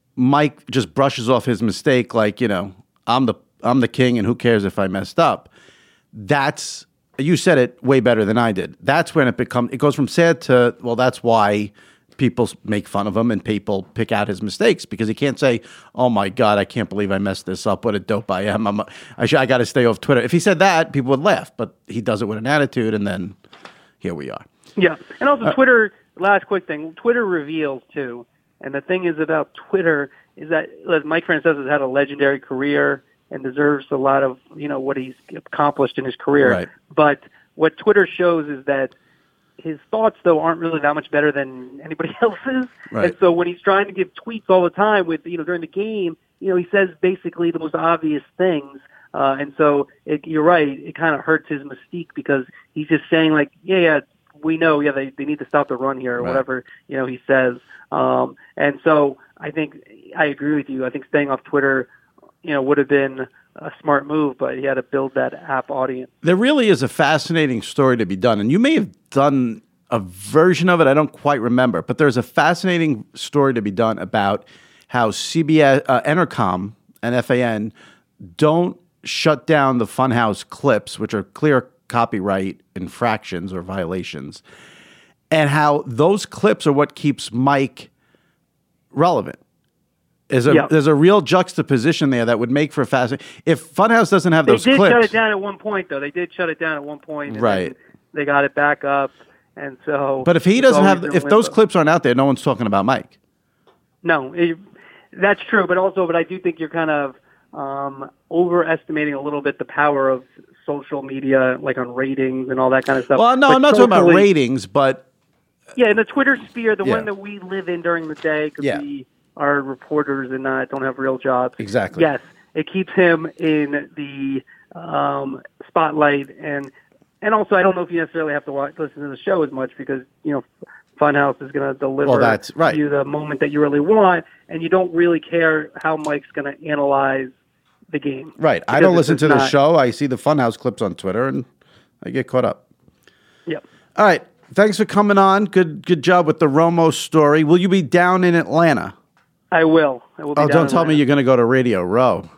S1: Mike just brushes off his mistake like, you know, I'm the I'm the king and who cares if I messed up, that's, you said it way better than I did. That's when it becomes, it goes from sad to, well, that's why people make fun of him and people pick out his mistakes because he can't say, oh my God, I can't believe I messed this up. What a dope I am. I'm a, I, sh- I got to stay off Twitter. If he said that, people would laugh, but he does it with an attitude and then here we are.
S2: Yeah. And also
S1: Uh,
S2: Twitter, last quick thing, Twitter reveals too. And the thing is about Twitter is that Mike Francesa has had a legendary career and deserves a lot of, you know, what he's accomplished in his career.
S1: Right.
S2: But what Twitter shows is that his thoughts, though, aren't really that much better than anybody else's.
S1: Right.
S2: And so when he's trying to give tweets all the time with, you know, during the game, you know, he says basically the most obvious things. Uh, and so it, you're right, it kind of hurts his mystique because he's just saying like, yeah, yeah, we know, yeah, they, they need to stop the run here or
S1: Right.
S2: whatever, you know, he says. Um, and so I think I agree with you. I think staying off Twitter, you know, would have been a smart move, but he had to build that app audience.
S1: There really is a fascinating story to be done, and you may have done a version of it. I don't quite remember, but there's a fascinating story to be done about how C B S, uh, Entercom, and F A N don't shut down the Funhouse clips, which are clear copyright infractions or violations, and how those clips are what keeps Mike relevant. Is a,
S2: Yep.
S1: There's a real juxtaposition there that would make for a fascinating. If Funhouse doesn't have
S2: They
S1: those
S2: did
S1: clips,
S2: shut it down at one point, though. They did shut it down at one point, and
S1: Right.
S2: then they got it back up, and so.
S1: but if he
S2: it's
S1: doesn't
S2: always
S1: have,
S2: in
S1: if those
S2: limbo.
S1: clips aren't out there, no one's talking about Mike.
S2: No, it, that's true, but also, but I do think you're kind of um, overestimating a little bit the power of social media, like on ratings and all that kind of stuff.
S1: Well, no,
S2: But
S1: I'm not talking about
S2: socially-
S1: ratings, but
S2: Yeah, in the Twitter sphere, the
S1: Yeah.
S2: one that we live in during the day, because
S1: Yeah.
S2: we are reporters and not don't have real jobs.
S1: Exactly.
S2: Yes, it keeps him in the um, spotlight, and and also I don't know if you necessarily have to watch, listen to the show as much because you know Funhouse is going to deliver
S1: Well, that's right.
S2: you the moment that you really want, and you don't really care how Mike's going to analyze the game.
S1: right. I
S2: Because
S1: don't
S2: it
S1: listen
S2: does
S1: to the
S2: not-
S1: show. I see the Funhouse clips on Twitter, and I get caught up.
S2: Yep.
S1: All right. Thanks for coming on. Good, good job with the Romo story. Will you be down in Atlanta?
S2: I will. I will be
S1: Oh,
S2: down
S1: don't
S2: in
S1: tell me
S2: Atlanta.
S1: you're going to go to Radio Row.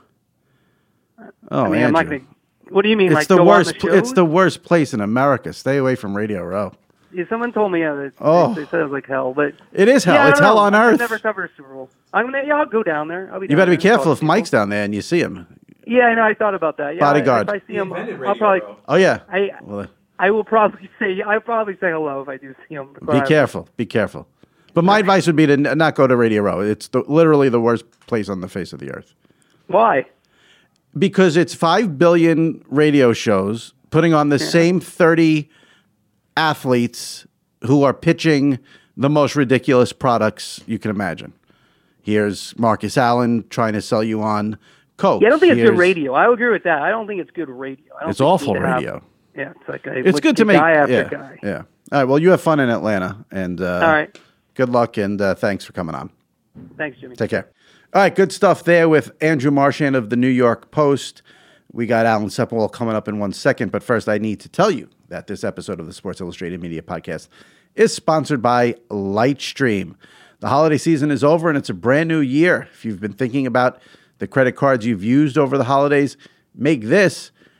S1: Oh,
S2: I mean, I'm not
S1: Andrew.
S2: going to. What do you mean?
S1: It's
S2: like
S1: the
S2: go
S1: worst.
S2: On the
S1: pl- it's
S2: shows?
S1: the worst place in America. Stay away from Radio Row.
S2: Yeah, someone told me, yeah, they,
S1: Oh.
S2: they said it was like hell, but
S1: It is hell.
S2: yeah, I
S1: It's
S2: don't
S1: hell
S2: know.
S1: on
S2: I've
S1: earth.
S2: never covered a Super Bowl. I'm gonna, yeah, I'll go down there. I'll be
S1: You
S2: down
S1: better be
S2: there and
S1: careful
S2: talk
S1: if
S2: to people.
S1: Mike's down there and you see him.
S2: Yeah, I know. I thought about that. Yeah,
S1: Bodyguard.
S2: If I see
S3: He
S2: him,
S3: invented
S2: I'll
S3: Radio
S2: probably,
S3: Row.
S1: Oh yeah.
S2: I,
S1: Well,
S2: I will probably say, I'll probably say hello if I do see him.
S1: be careful. Be careful. But my advice would be to n- not go to Radio Row. It's the, literally the worst place on the face of the earth.
S2: Why?
S1: Because it's five billion radio shows putting on the same thirty athletes who are pitching the most ridiculous products you can imagine. Here's Marcus Allen trying to sell you on Coke.
S2: Yeah, I don't think it's
S1: Here's-
S2: good radio. I agree with that. I don't think it's good radio. I don't
S1: It's
S2: think you
S1: awful
S2: need to have-
S1: radio.
S2: yeah, it's like a,
S1: It's
S2: like
S1: good to
S2: a
S1: make.
S2: guy after
S1: Yeah,
S2: guy.
S1: yeah. All right. Well, you have fun in Atlanta, and uh,
S2: All right.
S1: good luck, and uh, thanks for coming on.
S2: Thanks, Jimmy.
S1: Take care. All right, good stuff there with Andrew Marchand of the New York Post. We got Alan Sepinwall coming up in one second, but first I need to tell you that this episode of the Sports Illustrated Media Podcast is sponsored by Lightstream. The holiday season is over and it's a brand new year. If you've been thinking about the credit cards you've used over the holidays, make this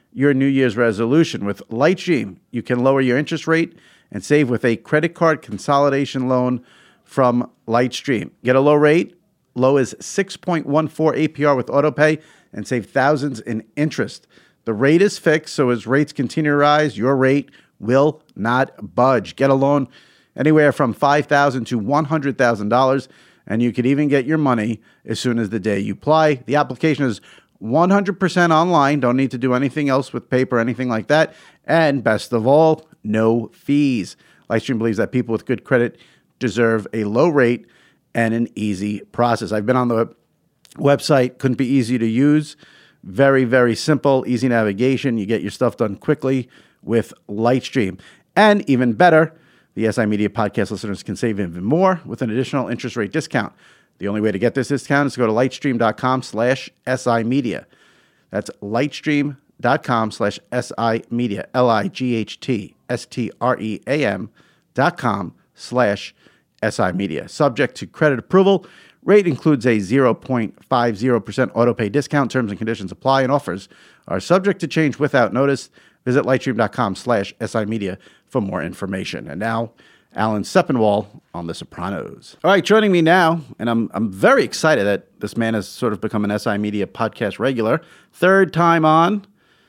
S1: your New Year's resolution. With Lightstream, you can lower your interest rate and save with a credit card consolidation loan from Lightstream. Get a low rate, low as six point one four A P R with AutoPay, and save thousands in interest. The rate is fixed, so as rates continue to rise, your rate will not budge. Get a loan anywhere from five thousand dollars to one hundred thousand dollars, and you could even get your money as soon as the day you apply. The application is one hundred percent online. Don't need to do anything else with paper, anything like that. And best of all, no fees. Lightstream believes that people with good credit deserve a low rate and an easy process. I've been on the website. Couldn't be easy to use. Very, very simple, easy navigation. You get your stuff done quickly with Lightstream. And even better, the S I Media podcast listeners can save even more with an additional interest rate discount. The only way to get this discount is to go to lightstream.com slash SI Media. That's lightstream.com slash SI Media, L I G H T S T R E A M dot com slash SI Media. Subject to credit approval. Rate includes a zero point five zero percent autopay discount. Terms and conditions apply, and offers are subject to change without notice. Visit lightstream.com slash SI Media for more information. And now, Alan Sepinwall on The Sopranos. All right, joining me now, and I'm I'm very excited that this man has sort of become an S I Media podcast regular. Third time on,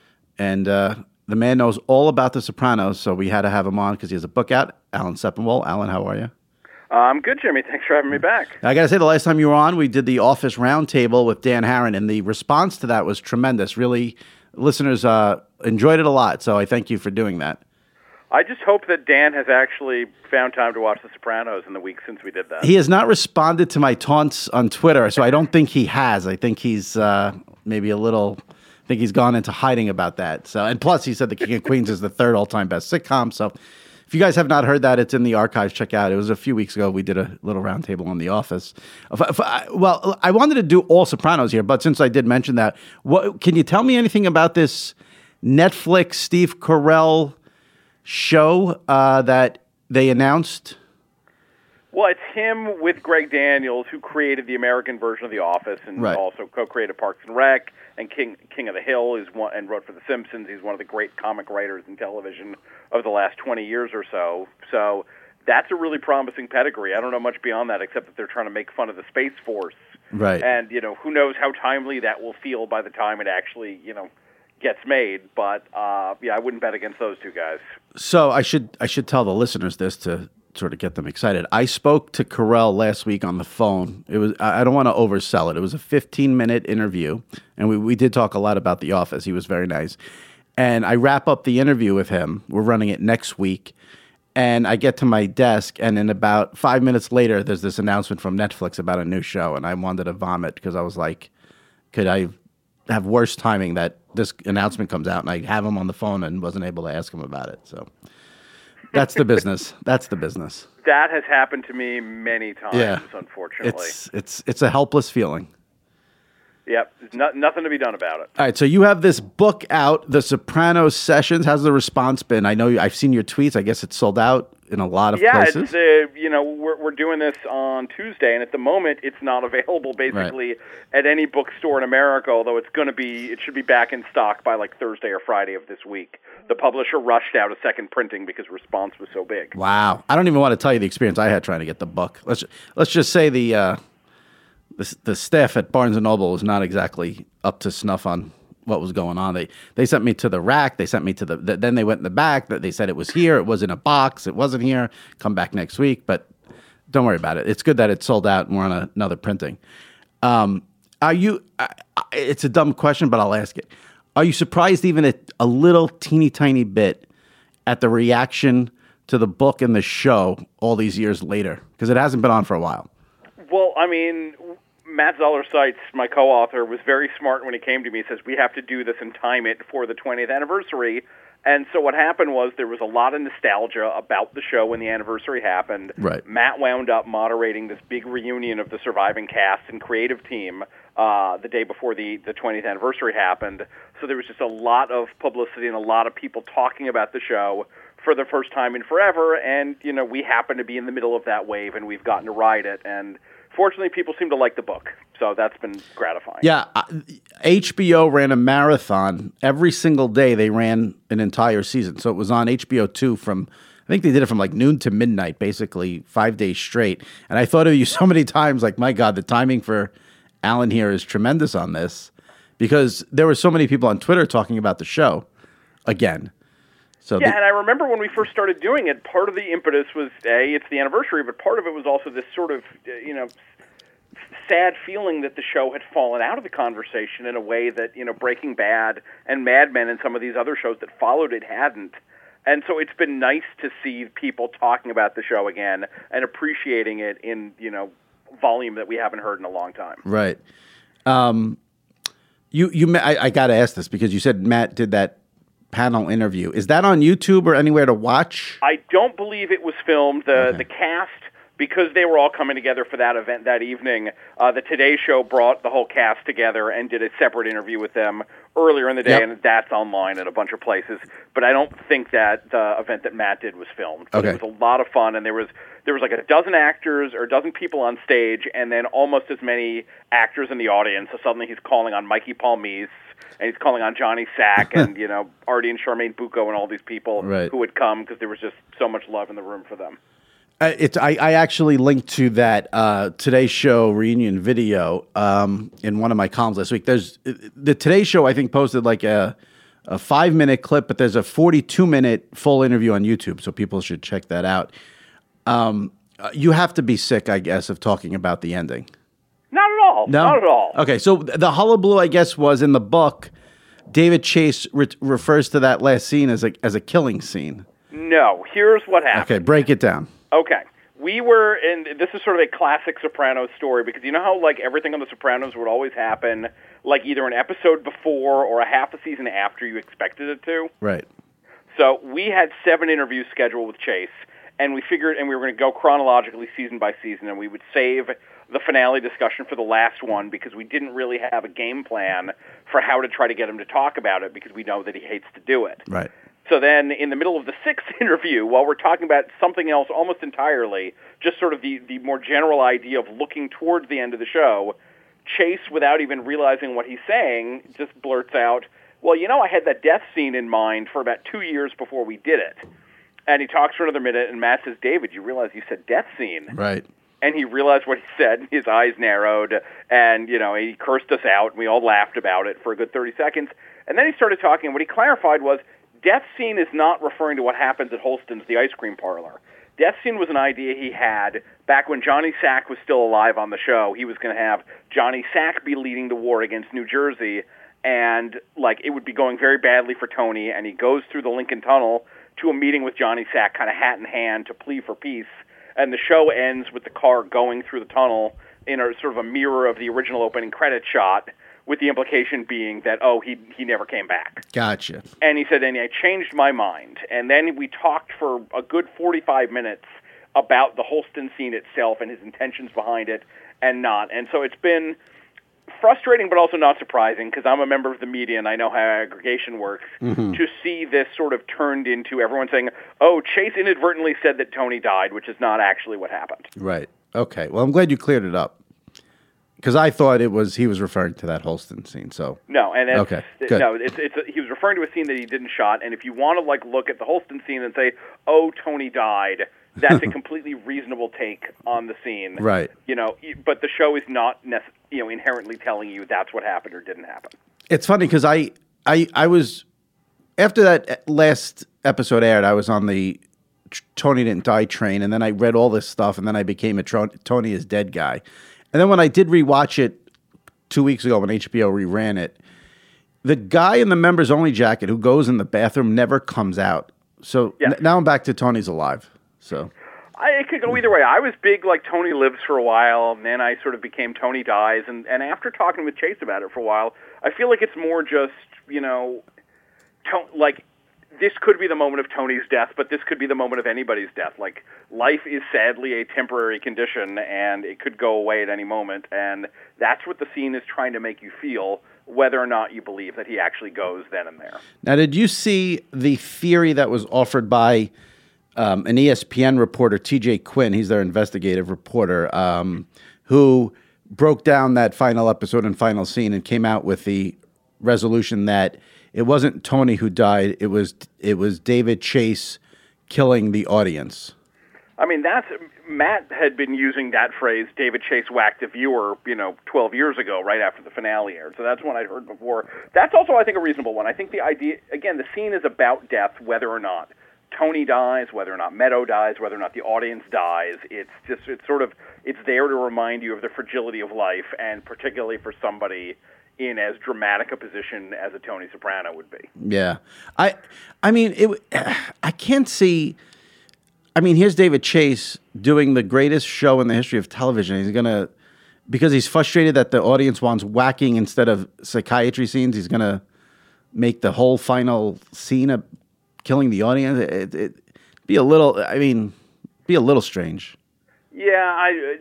S1: and uh, the man knows all about The Sopranos, so we had to have him on because he has a book out. Alan Sepinwall. Alan, how are you?
S3: Uh, I'm good, Jimmy. Thanks for having me back.
S1: I got to say, the last time you were on, we did the Office Roundtable with Dan Harron, and the response to that was tremendous. Really, listeners uh, enjoyed it a lot, so I thank you for doing that.
S3: I just hope that Dan has actually found time to watch The Sopranos in the week since we did that.
S1: He has not responded to my taunts on Twitter, so I don't think he has. I think he's uh, maybe a little... I think he's gone into hiding about that. So, and plus, he said The King of Queens is the third all-time best sitcom, so... If you guys have not heard that, it's in the archives. Check out. It was a few weeks ago. We did a little roundtable on The Office. If, if I, well, I wanted to do all Sopranos here, but since I did mention that, what can you tell me anything about this Netflix Steve Carell show uh, that they announced?
S3: Well, it's him with Greg Daniels, who created the American version of The Office and
S1: right.
S3: also co-created Parks and Rec, and King King of the Hill is one, and wrote for The Simpsons. He's one of the great comic writers in television of the last twenty years or so. So that's a really promising pedigree. I don't know much beyond that, except that they're trying to make fun of the Space Force.
S1: Right.
S3: And, you know, who knows how timely that will feel by the time it actually, you know, gets made. But, uh, yeah, I wouldn't bet against those two guys.
S1: So I should I should tell the listeners this to sort of get them excited. I spoke to Carell last week on the phone. It was I don't want to oversell it. It was a fifteen minute interview, and we, we did talk a lot about The Office. He was very nice. And I wrap up the interview with him. We're running it next week. And I get to my desk, and in about five minutes later, there's this announcement from Netflix about a new show, and I wanted to vomit because I was like, could I have worse timing that this announcement comes out, and I have him on the phone and wasn't able to ask him about it. So that's the business. That's the business.
S3: That has happened to me many times,
S1: yeah.
S3: unfortunately.
S1: It's it's it's a helpless feeling.
S3: Yep, there's no, nothing to be done about it.
S1: All right, so you have this book out, The Sopranos Sessions. How's the response been? I know you, I've seen your tweets. I guess it's sold out in a lot of
S3: yeah,
S1: places.
S3: Yeah, it's uh, you know we're we're doing this on Tuesday, and at the moment it's not available basically
S1: right.
S3: at any bookstore in America. Although it's going to be, it should be back in stock by like Thursday or Friday of this week. The publisher rushed out a second printing because response was so big.
S1: Wow, I don't even want to tell you the experience I had trying to get the book. Let's let's just say the. Uh, The, the staff at Barnes and Noble was not exactly up to snuff on what was going on. They they sent me to the rack. They sent me to the, the then they went in the back. They said it was here. It was in a box. It wasn't here. Come back next week. But don't worry about it. It's good that it's sold out and we're on a, another printing. Um, are you? I, it's a dumb question, but I'll ask it. Are you surprised even a, a little teeny tiny bit at the reaction to the book and the show all these years later? Because it hasn't been on for a while.
S3: Well, I mean, Matt Zoller Seitz, my co-author, was very smart when he came to me. He says, we have to do this and time it for the twentieth anniversary. And so what happened was there was a lot of nostalgia about the show when the anniversary happened.
S1: Right.
S3: Matt wound up moderating this big reunion of the surviving cast and creative team uh, the day before the, the twentieth anniversary happened. So there was just a lot of publicity and a lot of people talking about the show for the first time in forever. And, you know, we happen to be in the middle of that wave, and we've gotten to ride it. And fortunately, people seem to like the book, so that's been gratifying.
S1: Yeah, uh, H B O ran a marathon every single day. They ran an entire season, so it was on H B O two from. I think they did it from like noon to midnight, basically five days straight. And I thought of you so many times, like, my God, the timing for Alan here is tremendous on this, because there were so many people on Twitter talking about the show again. So
S3: yeah,
S1: the,
S3: and I remember when we first started doing it, part of the impetus was, A, it's the anniversary, but part of it was also this sort of, you know, sad feeling that the show had fallen out of the conversation in a way that, you know, Breaking Bad and Mad Men and some of these other shows that followed it hadn't. And so it's been nice to see people talking about the show again and appreciating it in, you know, volume that we haven't heard in a long time.
S1: Right. Um, you, you, I, I got to ask this because you said Matt did that panel interview. Is that on YouTube or anywhere to watch?
S3: I don't believe it was filmed. The
S1: Okay.
S3: the cast, because they were all coming together for that event that evening, uh, the Today Show brought the whole cast together and did a separate interview with them earlier in the day,
S1: Yep.
S3: and that's online at a bunch of places. But I don't think that the event that Matt did was filmed. But
S1: Okay.
S3: It was a lot of fun, and there was there was like a dozen actors or a dozen people on stage, and then almost as many actors in the audience. So suddenly he's calling on Mikey Palmise, and he's calling on Johnny Sack, and you know Artie and Charmaine Bucco, and all these people
S1: Right.
S3: who would come because there was just so much love in the room for them.
S1: Uh, It's I, I actually linked to that uh, Today Show reunion video um, in one of my columns last week. There's the Today Show, I think, posted like a a five minute clip, but there's a forty-two minute full interview on YouTube, so people should check that out. Um, uh, you have to be sick, I guess, of talking about the ending.
S3: Not at all.
S1: No,
S3: Not at all.
S1: Okay, so th- the hullabaloo, I guess, was in the book. David Chase re- refers to that last scene as a as a killing scene.
S3: No. Here's what happened.
S1: Okay, break it down.
S3: Okay. We were, and this is sort of a classic Sopranos story, because you know how, like, everything on The Sopranos would always happen, like, either an episode before or a half a season after you expected it to?
S1: Right.
S3: So we had seven interviews scheduled with Chase, and we figured, and we were going to go chronologically season by season, and we would save the finale discussion for the last one, because we didn't really have a game plan for how to try to get him to talk about it, because we know that he hates to do it.
S1: Right.
S3: So then, in the middle of the sixth interview, while we're talking about something else almost entirely, just sort of the, the more general idea of looking towards the end of the show, Chase, without even realizing what he's saying, just blurts out, well, you know, I had that death scene in mind for about two years before we did it. And he talks for another minute, and Matt says, David, you realize you said death scene.
S1: Right.
S3: And he realized what he said, and his eyes narrowed, and, you know, he cursed us out, and we all laughed about it for a good thirty seconds. And then he started talking, and what he clarified was, death scene is not referring to what happens at Holston's, the ice cream parlor. Death scene was an idea he had back when Johnny Sack was still alive on the show. He was going to have Johnny Sack be leading the war against New Jersey, and, like, it would be going very badly for Tony, and he goes through the Lincoln Tunnel to a meeting with Johnny Sack, kind of hat in hand, to plea for peace. And the show ends with the car going through the tunnel in a sort of a mirror of the original opening credit shot, with the implication being that, oh, he he never came back.
S1: Gotcha.
S3: And he said, and I changed my mind. And then we talked for a good forty-five minutes about the Holston scene itself and his intentions behind it and not. And so it's been frustrating but also not surprising, because I'm a member of the media and I know how aggregation works, mm-hmm. to see this sort of turned into everyone saying, oh, Chase inadvertently said that Tony died, which is not actually what happened.
S1: Right. Okay. Well, I'm glad you cleared it up, because I thought it was he was referring to that Holston scene. So
S3: no, and it's,
S1: okay, good.
S3: no, it's it's a, he was referring to a scene that he didn't shot. And if you want to like look at the Holston scene and say, "Oh, Tony died," that's a completely reasonable take on the scene,
S1: right?
S3: You know, but the show is not nec- you know inherently telling you that's what happened or didn't happen.
S1: It's funny because I I I was after that last episode aired, I was on the Tony didn't die train, and then I read all this stuff, and then I became a Tony is dead guy. And then when I did rewatch it two weeks ago when H B O reran it, the guy in the members only jacket who goes in the bathroom never comes out. So
S3: yeah.
S1: n- now I'm back to Tony's alive. So
S3: I, it could go either way. I was big like Tony lives for a while, and then I sort of became Tony dies. And, and after talking with Chase about it for a while, I feel like it's more just, you know, to, like this could be the moment of Tony's death, but this could be the moment of anybody's death. Like, life is sadly a temporary condition, and it could go away at any moment, and that's what the scene is trying to make you feel, whether or not you believe that he actually goes then and there.
S1: Now, did you see the theory that was offered by um, an E S P N reporter, T J Quinn, he's their investigative reporter, um, who broke down that final episode and final scene and came out with the resolution that it wasn't Tony who died, it was it was David Chase killing the audience.
S3: I mean, that's Matt had been using that phrase, David Chase whacked the viewer, you know, twelve years ago, right after the finale aired. So that's one I'd heard before. That's also, I think, a reasonable one. I think the idea, again, the scene is about death, whether or not Tony dies, whether or not Meadow dies, whether or not the audience dies. It's just, it's sort of, it's there to remind you of the fragility of life, and particularly for somebody in as dramatic a position as a Tony Soprano would be.
S1: Yeah. I, I mean, it. I can't see... I mean, here's David Chase doing the greatest show in the history of television. He's going to, because he's frustrated that the audience wants whacking instead of psychiatry scenes, he's going to make the whole final scene of killing the audience. It, it be a little, I mean, be a little strange.
S3: Yeah, I,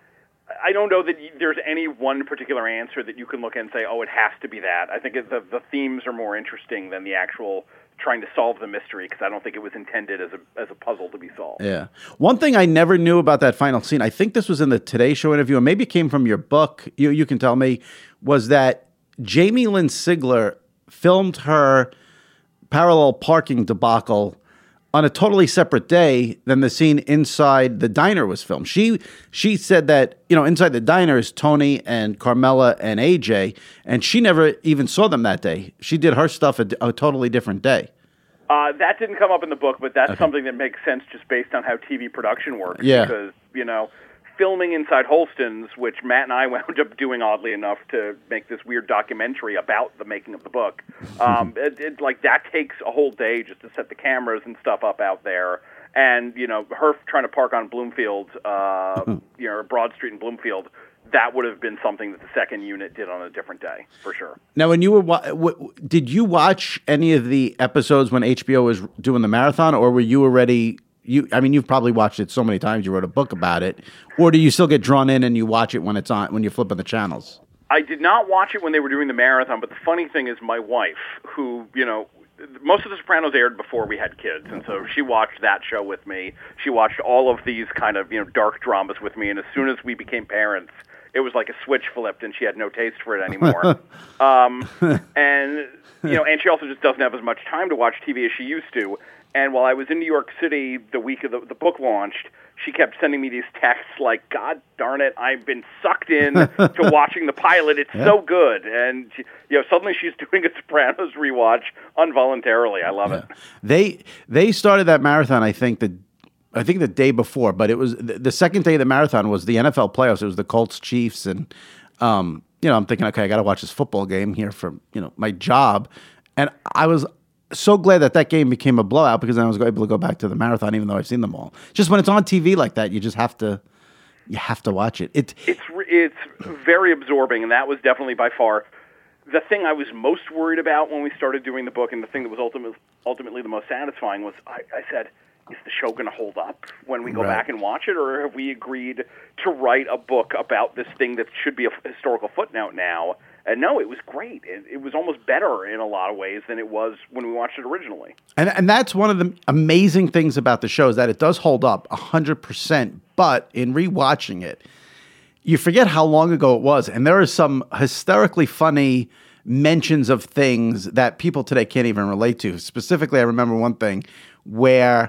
S3: I don't know that there's any one particular answer that you can look at and say, oh, it has to be that. I think it, the, the themes are more interesting than the actual trying to solve the mystery, because I don't think it was intended as a as a puzzle to be solved.
S1: Yeah. One thing I never knew about that final scene, I think this was in the Today Show interview, and maybe it came from your book, you you can tell me, was that Jamie Lynn Sigler filmed her parallel parking debacle on a totally separate day than the scene inside the diner was filmed. She she said that, you know, inside the diner is Tony and Carmela and A J, and she never even saw them that day. She did her stuff a, a totally different day.
S3: Uh, that didn't come up in the book, but that's
S1: okay.
S3: something that makes sense just based on how T V production works.
S1: Yeah.
S3: Because, you know, filming inside Holston's, which Matt and I wound up doing oddly enough to make this weird documentary about the making of the book, um, it, it, like that takes a whole day just to set the cameras and stuff up out there. And, you know, her trying to park on Bloomfield, uh, you know, Broad Street in Bloomfield, that would have been something that the second unit did on a different day, for sure.
S1: Now, when you were, wa- w- did you watch any of the episodes when H B O was doing the marathon, or were you already, you? I mean, you've probably watched it so many times, you wrote a book about it, or do you still get drawn in and you watch it when it's on, when you're flipping the channels?
S3: I did not watch it when they were doing the marathon, but the funny thing is my wife, who, you know, most of The Sopranos aired before we had kids, and so she watched that show with me. She watched all of these kind of, you know, dark dramas with me, and as soon as we became parents, it was like a switch flipped, and she had no taste for it anymore. um, and, you know, and she also just doesn't have as much time to watch T V as she used to. And while I was in New York City the week of the, the book launched, she kept sending me these texts like, God darn it, I've been sucked in to watching the pilot. It's yeah. so good. And, she, you know, suddenly she's doing a Sopranos rewatch involuntarily. I love yeah. it.
S1: They they started that marathon, I think, the I think the day before, but it was the, the second day of the marathon was the N F L playoffs. It was the Colts Chiefs. And, um, you know, I'm thinking, okay, I got to watch this football game here for, you know, my job. And I was so glad that that game became a blowout, because then I was able to go back to the marathon, even though I've seen them all. Just when it's on T V like that, you just have to, you have to watch it. It
S3: it's it's very absorbing, and that was definitely by far the thing I was most worried about when we started doing the book, and the thing that was ultimately ultimately the most satisfying was I, I said, is the show going to hold up when we go right. back and watch it, or have we agreed to write a book about this thing that should be a historical footnote now? And no, it was great. It, it was almost better in a lot of ways than it was when we watched it originally.
S1: And and that's one of the amazing things about the show, is that it does hold up one hundred percent, but in rewatching it, you forget how long ago it was. And there are some hysterically funny mentions of things that people today can't even relate to. Specifically, I remember one thing where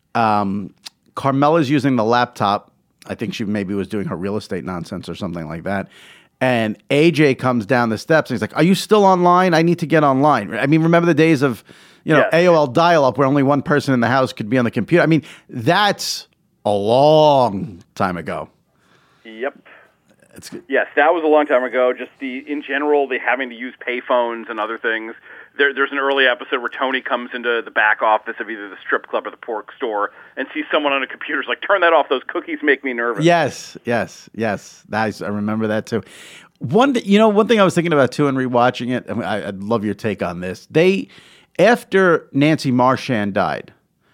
S1: um, Carmela's using the laptop. I think she maybe was doing her real estate nonsense or something like that. And A J comes down the steps and he's like, "Are you still online? I need to get online." I mean, remember the days of, you know, yes. A O L dial-up where only one person in the house could be on the computer? I mean, that's a long time ago.
S3: Yep.
S1: It's good.
S3: Yes, that was a long time ago. Just the, in general, the having to use payphones and other things. There, there's an early episode where Tony comes into the back office of either the strip club or the pork store and sees someone on a computer. He's like, "Turn that off. Those cookies make me nervous."
S1: Yes, yes, yes. That's, I remember that too. One, you know, one thing I was thinking about too in rewatching it, I mean, I, I'd love your take on this. They, after Nancy Marchand died,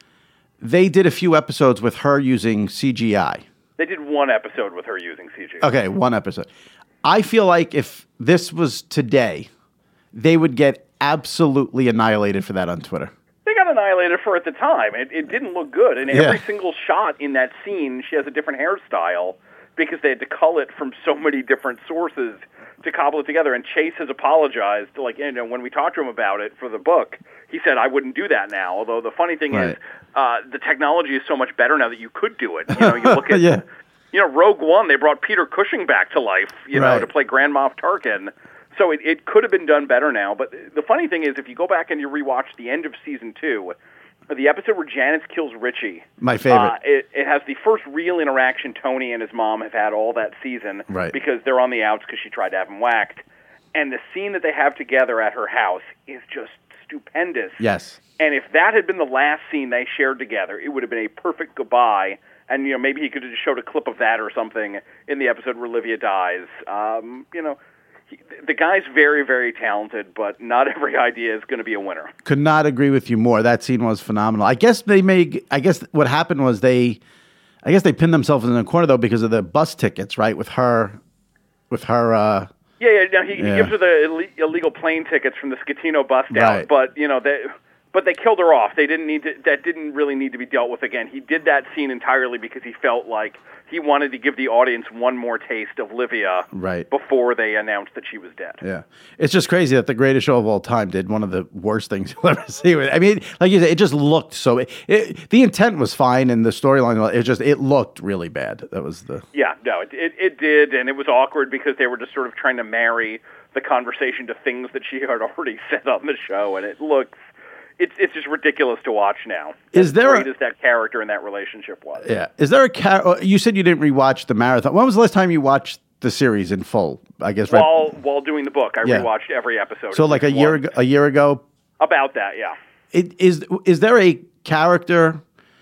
S1: they did a few episodes with her using C G I.
S3: They did one episode with her using C G I.
S1: Okay, one episode. I feel like if this was today, they would get absolutely annihilated for that on Twitter.
S3: They got annihilated for at the time. It, it didn't look good. And every
S1: Yeah.
S3: single shot in that scene, she has a different hairstyle because they had to cull it from so many different sources to cobble it together. And Chase has apologized. Like, you know, when we talked to him about it for the book, he said, I wouldn't do that now. Although the funny thing
S1: Right.
S3: is, uh, the technology is so much better now that you could do it. You know, you look at,
S1: Yeah.
S3: you know, Rogue One, they brought Peter Cushing back to life, you know,
S1: Right.
S3: to play Grand Moff Tarkin. So it, it could have been done better now. But the funny thing is, if you go back and you rewatch the end of season two, the episode where Janice kills Richie,
S1: My favorite.
S3: Uh, it, it has the first real interaction Tony and his mom have had all that season,
S1: Right.
S3: because they're on the outs because she tried to have him whacked. And the scene that they have together at her house is just stupendous.
S1: Yes.
S3: And if that had been the last scene they shared together, it would have been a perfect goodbye. And, you know, maybe he could have just showed a clip of that or something in the episode where Olivia dies. Um, you know, he, the guy's very, very talented, but not every idea is going to be a winner.
S1: Could not agree with you more. That scene was phenomenal. I guess they made. I guess what happened was they. I guess they pinned themselves in the corner though because of the bus tickets, right? With her, with her. Uh,
S3: Yeah, yeah. No, he,
S1: Yeah.
S3: he gives her the Ill- illegal plane tickets from the Scatino bust out,
S1: Right.
S3: but you know they, but they killed her off. They didn't need to. That didn't really need to be dealt with again. He did that scene entirely because he felt like he wanted to give the audience one more taste of Livia,
S1: Right.
S3: before they announced that she was dead.
S1: Yeah, it's just crazy that the greatest show of all time did one of the worst things you'll ever see. I mean, like you said, it just looked so. It, it, the intent was fine, and the storyline, it just it looked really bad. That was the
S3: Yeah, no, it, it it did, and it was awkward because they were just sort of trying to marry the conversation to things that she had already said on the show, and it looks. It's it's just ridiculous to watch now.
S1: Is
S3: as
S1: there a-
S3: great as that character and that relationship was?
S1: yeah. Is there a car? You said you didn't rewatch the marathon. When was the last time you watched the series in full? I guess right.
S3: While while doing the book, I
S1: Yeah.
S3: rewatched every episode.
S1: So
S3: of
S1: like a
S3: season
S1: year
S3: one.
S1: ago, a year ago.
S3: About that, yeah.
S1: It, is is there a character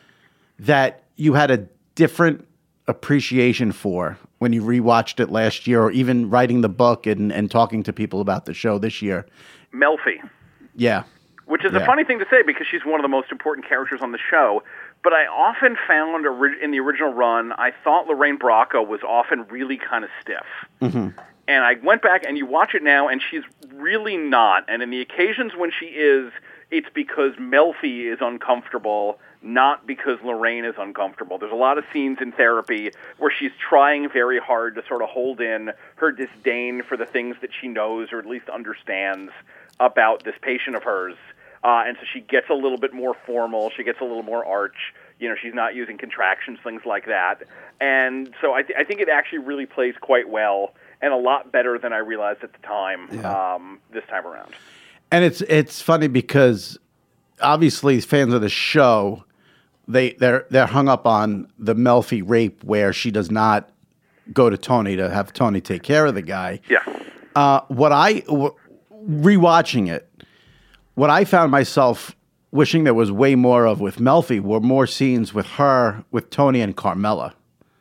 S1: that you had a different appreciation for when you rewatched it last year, or even writing the book and, and talking to people about the show this year?
S3: Melfi,
S1: Yeah.
S3: which is
S1: Yeah.
S3: a funny thing to say because she's one of the most important characters on the show. But I often found ori- in the original run, I thought Lorraine Bracco was often really kind of stiff.
S1: Mm-hmm.
S3: And I went back and you watch it now, and she's really not. And in the occasions when she is, it's because Melfi is uncomfortable, not because Lorraine is uncomfortable. There's a lot of scenes in therapy where she's trying very hard to sort of hold in her disdain for the things that she knows or at least understands about this patient of hers. Uh, and so she gets a little bit more formal. She gets a little more arch. You know, she's not using contractions, things like that. And so I, th- I think it actually really plays quite well and a lot better than I realized at the time.
S1: Yeah.
S3: Um, this time around.
S1: And it's it's funny because obviously fans of the show, they they're they're hung up on the Melfi rape where she does not go to Tony to have Tony take care of the guy.
S3: Yeah.
S1: Uh, what I w- rewatching it, what I found myself wishing there was way more of with Melfi were more scenes with her, with Tony and Carmela.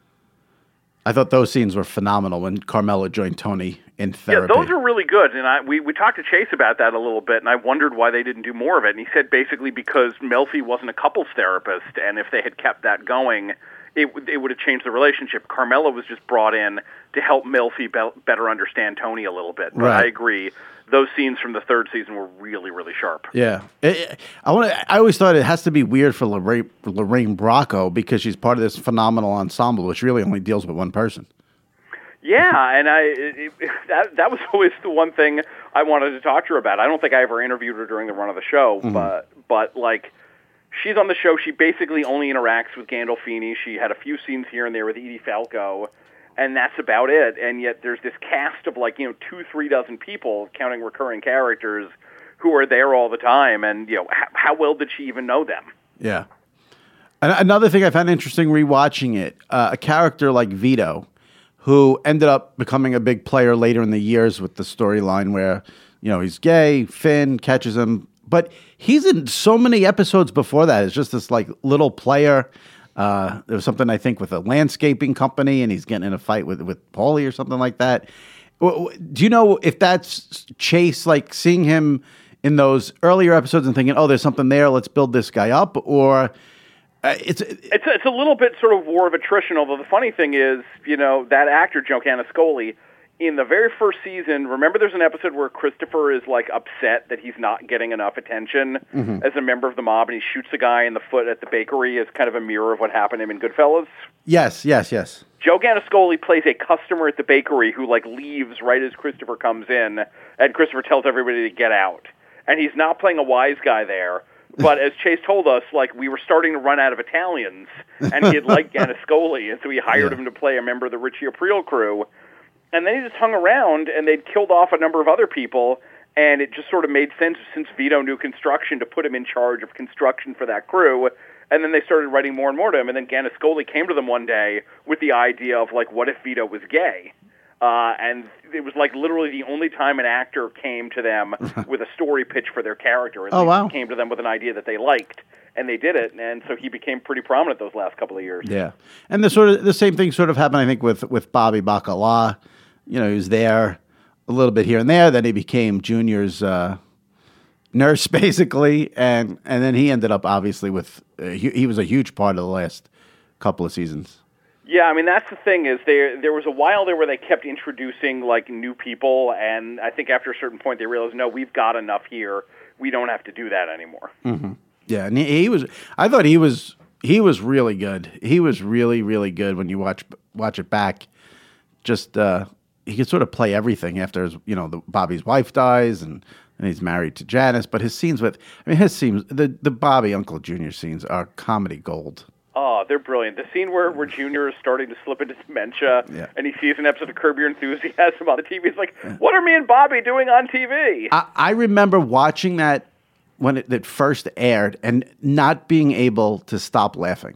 S1: I thought those scenes were phenomenal when Carmela joined Tony in therapy.
S3: Yeah, those are really good. And I we, we talked to Chase about that a little bit, and I wondered why they didn't do more of it. And he said basically because Melfi wasn't a couples therapist, and if they had kept that going, it, it would have changed the relationship. Carmela was just brought in to help Melfi be- better understand Tony a little bit. But
S1: Right.
S3: I agree. Those scenes from the third season were really, really sharp.
S1: Yeah, It- it- I want. I always thought it has to be weird for Lorraine, Lorraine Bracco because she's part of this phenomenal ensemble, which really only deals with one person.
S3: Yeah, and I it, it, that that was always the one thing I wanted to talk to her about. I don't think I ever interviewed her during the run of the show,
S1: Mm-hmm.
S3: but but like she's on the show. She basically only interacts with Gandolfini. She had a few scenes here and there with Edie Falco, and that's about it. And yet there's this cast of like you know two, three dozen people, counting recurring characters, who are there all the time. And you know how, how well did she even know them?
S1: Yeah. An- Another thing I found interesting rewatching it, uh, a character like Vito, who ended up becoming a big player later in the years with the storyline where, you know, he's gay, Finn catches him, but he's in so many episodes before that. It's just this like little player. Uh, there was something I think with a landscaping company, and he's getting in a fight with with Paulie or something like that. W- w- Do you know if that's Chase, like seeing him in those earlier episodes and thinking, oh, there's something there, let's build this guy up, or uh, it's
S3: It's a, it's a little bit sort of war of attrition, although the funny thing is, you know, that actor, Joe Canascoli, in the very first season, remember there's an episode where Christopher is, like, upset that he's not getting enough attention mm-hmm. as a member of the mob, and he shoots a guy in the foot at the bakery as kind of a mirror of what happened to him in Goodfellas?
S1: Yes, yes, yes.
S3: Joe Ganiscoli plays a customer at the bakery who, like, leaves right as Christopher comes in, and Christopher tells everybody to get out. And he's not playing a wise guy there. But as Chase told us, like, we were starting to run out of Italians, and he had liked Ganiscoli, and so he hired yeah. him to play a member of the Richie Aprile crew. And then he just hung around, and they'd killed off a number of other people, and it just sort of made sense, since Vito knew construction, to put him in charge of construction for that crew. And then they started writing more and more to him, and then Ganiscoli came to them one day with the idea of, like, what if Vito was gay? Uh, and it was, like, literally the only time an actor came to them with a story pitch for their character. And
S1: oh, wow.
S3: came to them with an idea that they liked. And they did it, and so he became pretty prominent those last couple of years.
S1: Yeah, and the sort of the same thing sort of happened, I think, with with Bobby Bacala. You know, he was there a little bit here and there. Then he became Junior's uh, nurse, basically, and and then he ended up obviously with uh, he, he was a huge part of the last couple of seasons.
S3: Yeah, I mean, that's the thing is there there was a while there where they kept introducing, like, new people, and I think after a certain point they realized, no, we've got enough here. We don't have to do that anymore.
S1: Mm-hmm. Yeah, and he, he was. I thought he was. He was really good. He was really, really good when you watch watch it back. Just uh, he could sort of play everything after his, you know, the, Bobby's wife dies and, and he's married to Janice. But his scenes with, I mean, his scenes, the the Bobby Uncle Junior scenes are comedy gold.
S3: Oh, they're brilliant. The scene where, where Junior is starting to slip into dementia, yeah. and he sees an episode of Curb Your Enthusiasm on the T V. He's like, yeah. "What are me and Bobby doing on T V?"
S1: I, I remember watching that when it, it first aired and not being able to stop laughing.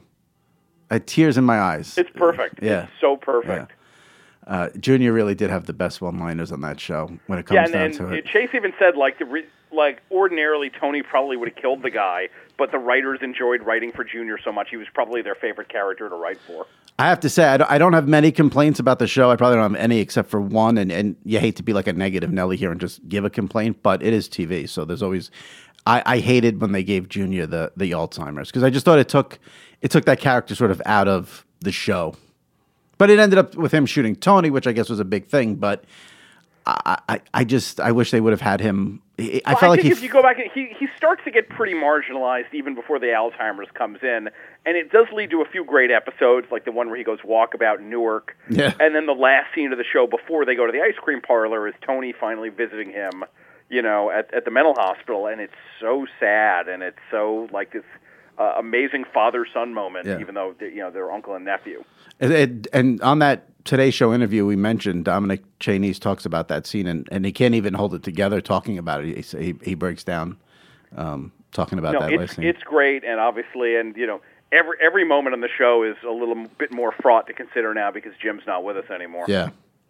S1: I had tears in my eyes.
S3: It's perfect.
S1: Yeah.
S3: It's so perfect.
S1: Yeah. Uh, Junior really did have the best one-liners on that show when it comes
S3: yeah, and,
S1: down
S3: and
S1: to it.
S3: Chase even said, like, the re- like ordinarily Tony probably would have killed the guy, but the writers enjoyed writing for Junior so much he was probably their favorite character to write for.
S1: I have to say, I don't, I don't have many complaints about the show. I probably don't have any except for one, and, and you hate to be like a negative Nelly here and just give a complaint, but it is T V, so there's always... I, I hated when they gave Junior the, the Alzheimer's because I just thought it took it took that character sort of out of the show. But it ended up with him shooting Tony, which I guess was a big thing. But I I, I just I wish they would have had him. I
S3: well,
S1: felt
S3: I
S1: like
S3: think
S1: he
S3: if you go back, he he starts to get pretty marginalized even before the Alzheimer's comes in, and it does lead to a few great episodes, like the one where he goes walkabout in Newark,
S1: yeah.
S3: and then the last scene of the show before they go to the ice cream parlor is Tony finally visiting him. You know, at, at the mental hospital, and it's so sad, and it's so, like, this uh, amazing father-son moment, yeah. even though, you know, they're uncle and nephew.
S1: And, and, and on that Today Show interview we mentioned, Dominic Chanese talks about that scene, and, and he can't even hold it together talking about it. He he, he breaks down um, talking about
S3: no,
S1: that
S3: it's,
S1: last scene.
S3: It's great, and obviously, and, you know, every, every moment on the show is a little bit more fraught to consider now because Jim's not with us anymore.
S1: Yeah.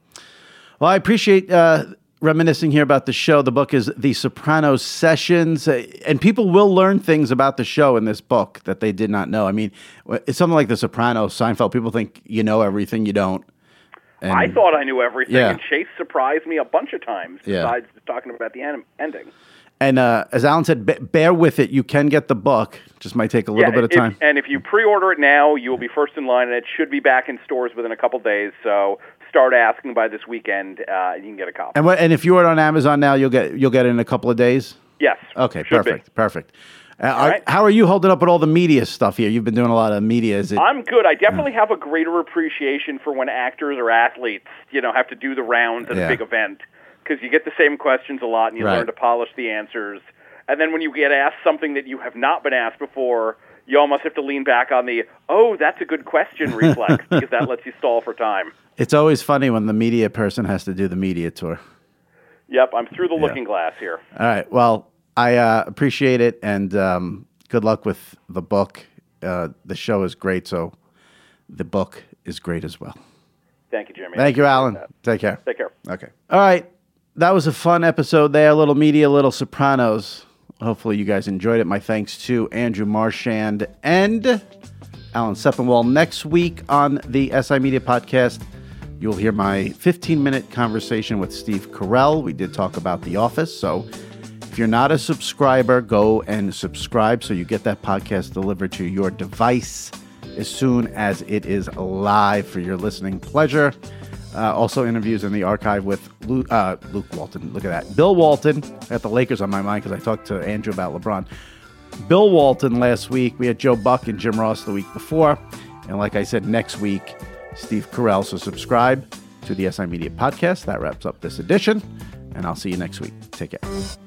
S1: Well, I appreciate... Uh, reminiscing here about the show. The book is The Sopranos Sessions, uh, and people will learn things about the show in this book that they did not know. I mean, it's something like The Sopranos, Seinfeld. People think you know everything, you don't. And,
S3: I thought I knew everything,
S1: yeah.
S3: and Chase surprised me a bunch of times,
S1: yeah.
S3: besides talking about the en- ending.
S1: And uh, as Alan said, b- bear with it. You can get the book. Just might take a little
S3: yeah,
S1: bit of
S3: if,
S1: time.
S3: And if you pre-order it now, you will be first in line, and it should be back in stores within a couple days, so... start asking by this weekend, uh, you can get a copy.
S1: And what, and if you order on Amazon now, you'll get you'll get it in a couple of days?
S3: Yes.
S1: Okay, perfect, be. perfect. Uh, are,
S3: right.
S1: How are you holding up with all the media stuff here? You've been doing a lot of media. Is it?
S3: I'm good. I definitely have a greater appreciation for when actors or athletes, you know, have to do the rounds at
S1: yeah.
S3: a big event because you get the same questions a lot and you
S1: right.
S3: learn to polish the answers. And then when you get asked something that you have not been asked before, you almost have to lean back on the, oh, that's a good question reflex because that lets you stall for time.
S1: It's always funny when the media person has to do the media tour.
S3: Yep, I'm through the
S1: yeah.
S3: looking glass here.
S1: All right. Well, I uh, appreciate it, and um, good luck with the book. Uh, the show is great, so the book is great as well.
S3: Thank you, Jimmy.
S1: Thank you, Alan. Take care.
S3: Take care.
S1: Okay. All right. That was a fun episode there. A little media, a little Sopranos. Hopefully you guys enjoyed it. My thanks to Andrew Marchand and Alan Sepinwall. Next week on the S I Media Podcast, you'll hear my fifteen-minute conversation with Steve Carell. We did talk about The Office, so if you're not a subscriber, go and subscribe so you get that podcast delivered to your device as soon as it is live for your listening pleasure. Uh, also interviews in the archive with Luke, uh, Luke Walton. Look at that. Bill Walton. I got the Lakers on my mind because I talked to Andrew about LeBron. Bill Walton last week. We had Joe Buck and Jim Ross the week before. And like I said, next week, Steve Carell. So subscribe to the S I Media Podcast. That wraps up this edition. And I'll see you next week. Take care.